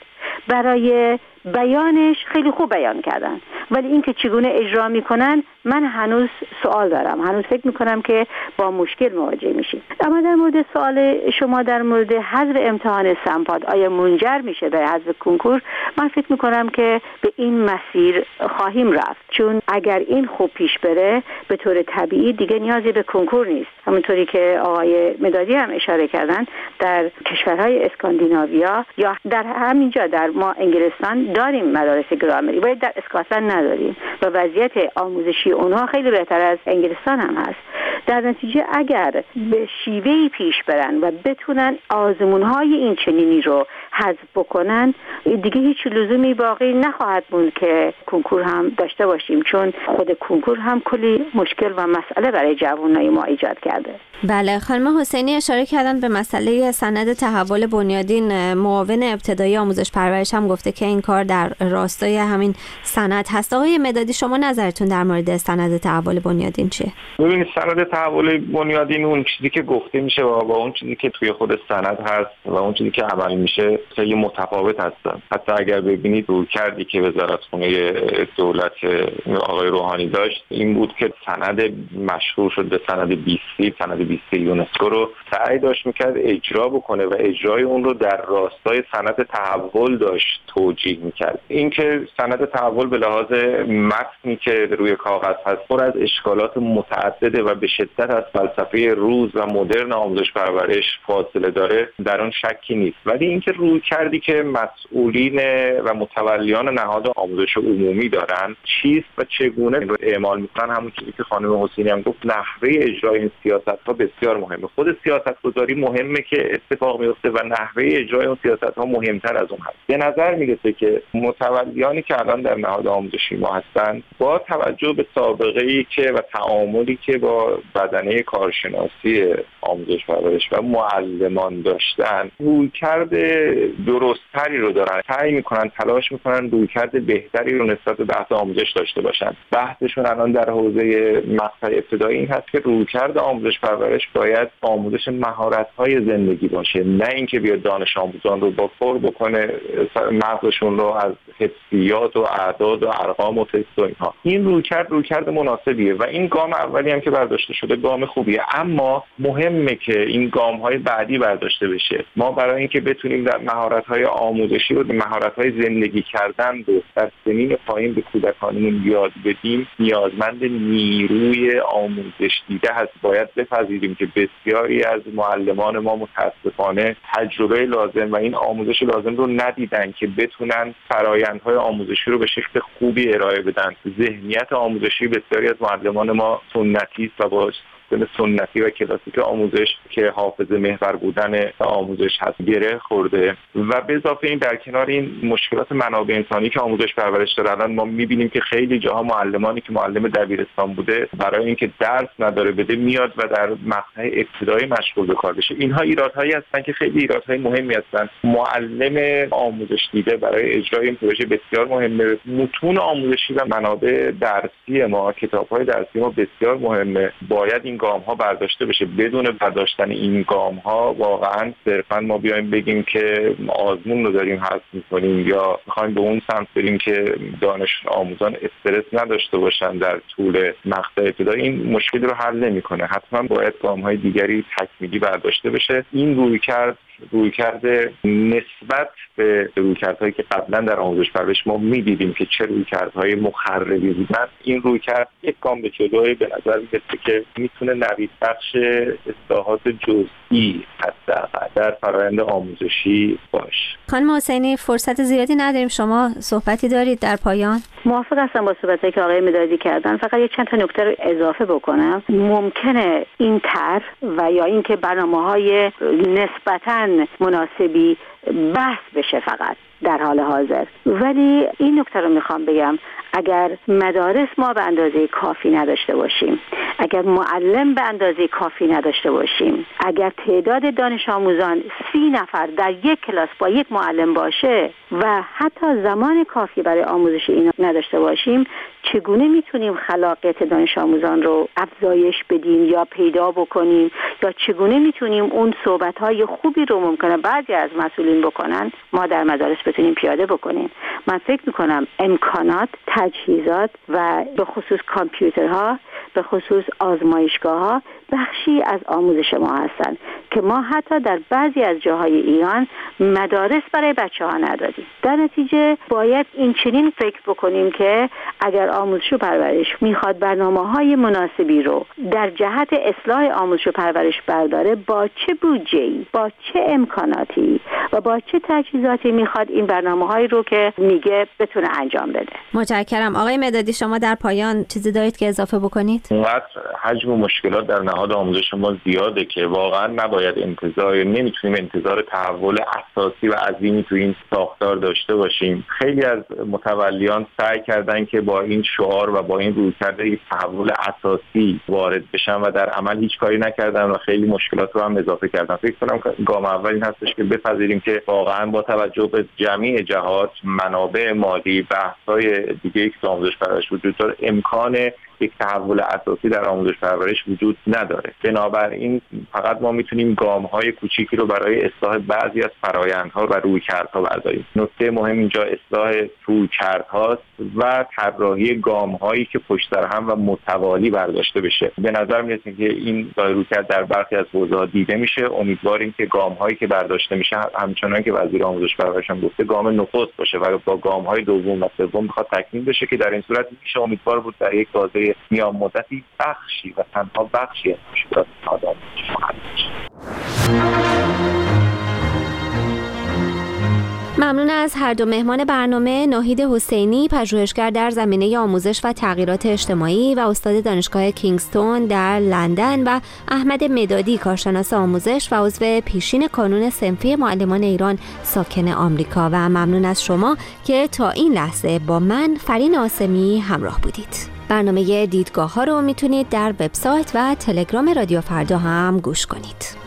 برای بیانش خیلی خوب بیان کردن، ولی اینکه چگونه اجرا میکنن من هنوز سوال دارم، هنوز فکر میکنم که با مشکل مواجه میشیم. اما در مورد سوال شما در مورد حذف امتحان سمپاد آیا منجر میشه به حذف کنکور، من فکر میکنم که به این مسیر خواهیم رفت، چون اگر این خوب پیش بره به طور طبیعی دیگه نیازی به کنکور نیست. همونطوری که آقای مدادی هم اشاره کردن در کشورهای اسکاندیناویا یا در همینجا در ما انگلستان داریم مدارس گرامری، باید در اسکاتلند نداریم و وضعیت آموزشی اونها خیلی بهتر از انگلستان هم هست. در نتیجه اگر به شیوهی پیش برن و بتونن آزمون‌های این چنینی رو حذف بکنن، دیگه هیچ لزومی باقی نخواهد بود که کنکور هم داشته باشیم، چون خود کنکور هم کلی مشکل و مسئله برای جوانای ما ایجاد کرده. بله، خانم حسینی اشاره کردن به مسئله سند تحول بنیادین. معاون ابتدایی آموزش پرورش هم گفته که این کار در راستای همین سند هست. آقای مدادی، شما نظرتون در مورد سند تحول بنیادین چیه؟ ببینید، سند تحول بنیادین اون چیزی که گفته میشه و با اون چیزی که توی خود سند هست و اون چیزی که عمل میشه خیلی متفاوت هستن. حتی اگر ببینید رویکردی که وزارتخونه دولت آقای روحانی داشت این بود که سند مشهور شده سند بیستی سند بیستی یونسکو رو سعی داشت میکرد اجرا بکنه و اجرای اون رو در راستای سند تحول داشت توجیه میکرد. این که سند تحول به لحاظ متنی که روی کاغذ هست پر از اشکالات متعدده و به شدت از فلسفه روز و مدرن آموزش پرورش فاصله داره در اون شکی نیست، ولی اینکه روی کردی که مسئولین و متولیان نهاد آموزش عمومی دارن چیست و چگونه رو اعمال میکنن، همون چیزی که خانم حسینی هم گفت، نحوه اجرای این سیاست‌ها بسیار مهمه. خود سیاست‌گذاری مهمه که اتفاق میفته و نحوه اجرای اون سیاست‌ها مهمتر از اون هست. به نظر میرسه که متولیانی که الان در نهاد آموزشی ما هستن با توجه به سابقه‌ای که و تعاملی که با بدنه کارشناسی آموزش پرورش و معلمان داشتن رویکرد درستری رو دارن، سعی میکنن تلاش میکنن رویکرد بهتری رو نسبت به بحث آموزش داشته باشن. بحثشون الان در حوزه مقطع ابتدایی این هست که رویکرد آموزش پرورش باید آموزش مهارت‌های زندگی باشه، نه اینکه بیاد دانش آموزان رو با پر بکنه مغزشون رو از حسیات و اعداد و ارقام و تست و اینها. این رویکرد رویکرد مناسبیه و این گام اولی هم که برداشته شده گام خوبیه، اما مهمه که این گام‌های بعدی برداشته بشه. ما برای اینکه بتونیم در مهارت‌های آموزشی و مهارت‌های زندگی کردن رو در سنین پایین به کودکانمون یاد بدیم نیازمند نیروی آموزش دیده هست. باید بپذیریم که بسیاری از معلمان ما متاسفانه تجربه لازم و این آموزش لازم رو ندیدن که بتونن فرآیندهای آموزشی رو به شکل خوبی ارائه بدن. ذهنیت آموزشی بسیاری از معلمان ما سنتی است و با سنتی و کلاسیک آموزش که حافظه محور بودن آموزش هست گره خورده و به اضافه این در کنار این مشکلات منابع انسانی که آموزش پرورش داره، الان ما می‌بینیم که خیلی جاها معلمانی که معلم دبیرستان بوده برای اینکه درس نداره بده میاد و در مقطع ابتدایی مشغول به کار بشه. اینها ایرادهایی هستن که خیلی ایرادهای مهمی هستن. معلم آموزش دیده برای اجرای این پروژه بسیار مهمه. متون آموزشی و منابع درسی ما، کتاب‌های درسی ما بسیار مهمه. باید این گام ها برداشته بشه. بدون برداشتن این گام ها واقعا صرفا ما بیایم بگیم که آزمون رو داریم حذف می‌کنیم یا می‌خوایم به اون سمت بریم که دانش آموزان استرس نداشته باشن در طول مقطع ابتدایی، این مشکل رو حل نمی‌کنه. حتما باید گام های دیگری تکمیلی برداشته بشه. این رویکرد رویکرد نسبت به رویکردهایی که قبلا در آموزش پرورش ما می‌دیدیم که چه رویکردهای مخربی بودن، این رویکرد یک گام به جلوی به نظر میاد که میتونه نوید بخش اصلاحات جزئی حداقل در فرآیند آموزشی باشه. خانم حسینی فرصت زیادی نداریم، شما صحبتی دارید در پایان؟ موافق هستم با صحبتایی که آقای مدادی کردن. فقط یه چند تا نکته رو اضافه بکنم. ممکنه این طرح و یا اینکه برنامه‌های نسبتاً مناسبی بحث بشه فقط در حال حاضر، ولی این نکته رو میخوام بگم، اگر مدارس ما به اندازه کافی نداشته باشیم، اگر معلم به اندازه کافی نداشته باشیم، اگر تعداد دانش آموزان سی نفر در یک کلاس با یک معلم باشه و حتی زمان کافی برای آموزش اینا نداشته باشیم، چگونه میتونیم خلاقیت دانش آموزان رو افزایش بدیم یا پیدا بکنیم، یا چگونه میتونیم اون صحبت‌های خوبی رو ممکنه بعضی از مسئولین بکنن ما در مدارس بتونیم پیاده بکنیم. من فکر میکنم امکانات، تجهیزات و به خصوص کامپیوترها، به خصوص آزمایشگاه‌ها بخشی از آموزش ما هستند که ما حتی در بعضی از جاهای ایران مدارس برای بچه‌ها ندادیم. در نتیجه باید این چنین فکر بکنیم که اگر آموزش و پرورش میخواد برنامه‌های مناسبی رو در جهت اصلاح آموزش و پرورش برداره، با چه بودجه‌ای، با چه امکاناتی و با چه تجهیزاتی میخواد این برنامه‌هایی رو که میگه بتونه انجام بده. متشکرم. آقای مدادی شما در پایان چیزی دارید که اضافه بکنید؟ اونقدر حجم مشکلات در نهاد آموزش ما زیاده که واقعا نباید انتظار نمیتونیم انتظار تحول اساسی و عظیمی تو این ساختار داشته باشیم. خیلی از متولیان سعی کردن که با این شعار و با این رویکرد یک تحول اساسی وارد بشن و در عمل هیچ کاری نکردن و خیلی مشکلات رو هم اضافه کردن. فکر کنم گام اول این هستش که بپذیریم که واقعا با توجه به جمعی جهات، منابع مالی، بحث‌های دیگه که آموزش پرورش وجود داره، امکان یک تحول اساسی در آموزش پرورش وجود نداره. بنابراین فقط ما میتونیم گام‌های کوچیکی رو برای اصلاح بعضی از فرآیندها و رویکردها برداریم. نکته مهم اینجا اصلاح رویکردهاست و طراحی گام‌هایی که پشت سر هم و متوالی برداشته بشه. به نظر میاد که این رویکرد در برخی از حوزه‌ها دیده میشه. امیدواریم که گام‌هایی که برداشته میشه همچنان که وزیر آموزش پرورش هم گفته گام نخست باشه و با گام‌های دوم و سوم بخواد تکمیل بشه که در این صورت میشه امیدوار بود در یک بازه میان مدتی بخشی و تنها بخشی از مشکلات آدم حل بشه. ممنون از هر دو مهمان برنامه، ناهید حسینی پژوهشگر در زمینه آموزش و تغییرات اجتماعی و استاد دانشگاه کینگستون در لندن و احمد مدادی کارشناس آموزش و عضو پیشین کانون صنفی معلمان ایران ساکن آمریکا. و ممنون از شما که تا این لحظه با من فرین آسمی همراه بودید. برنامه دیدگاه ها رو میتونید در وبسایت و تلگرام رادیو فردا هم گوش کنید.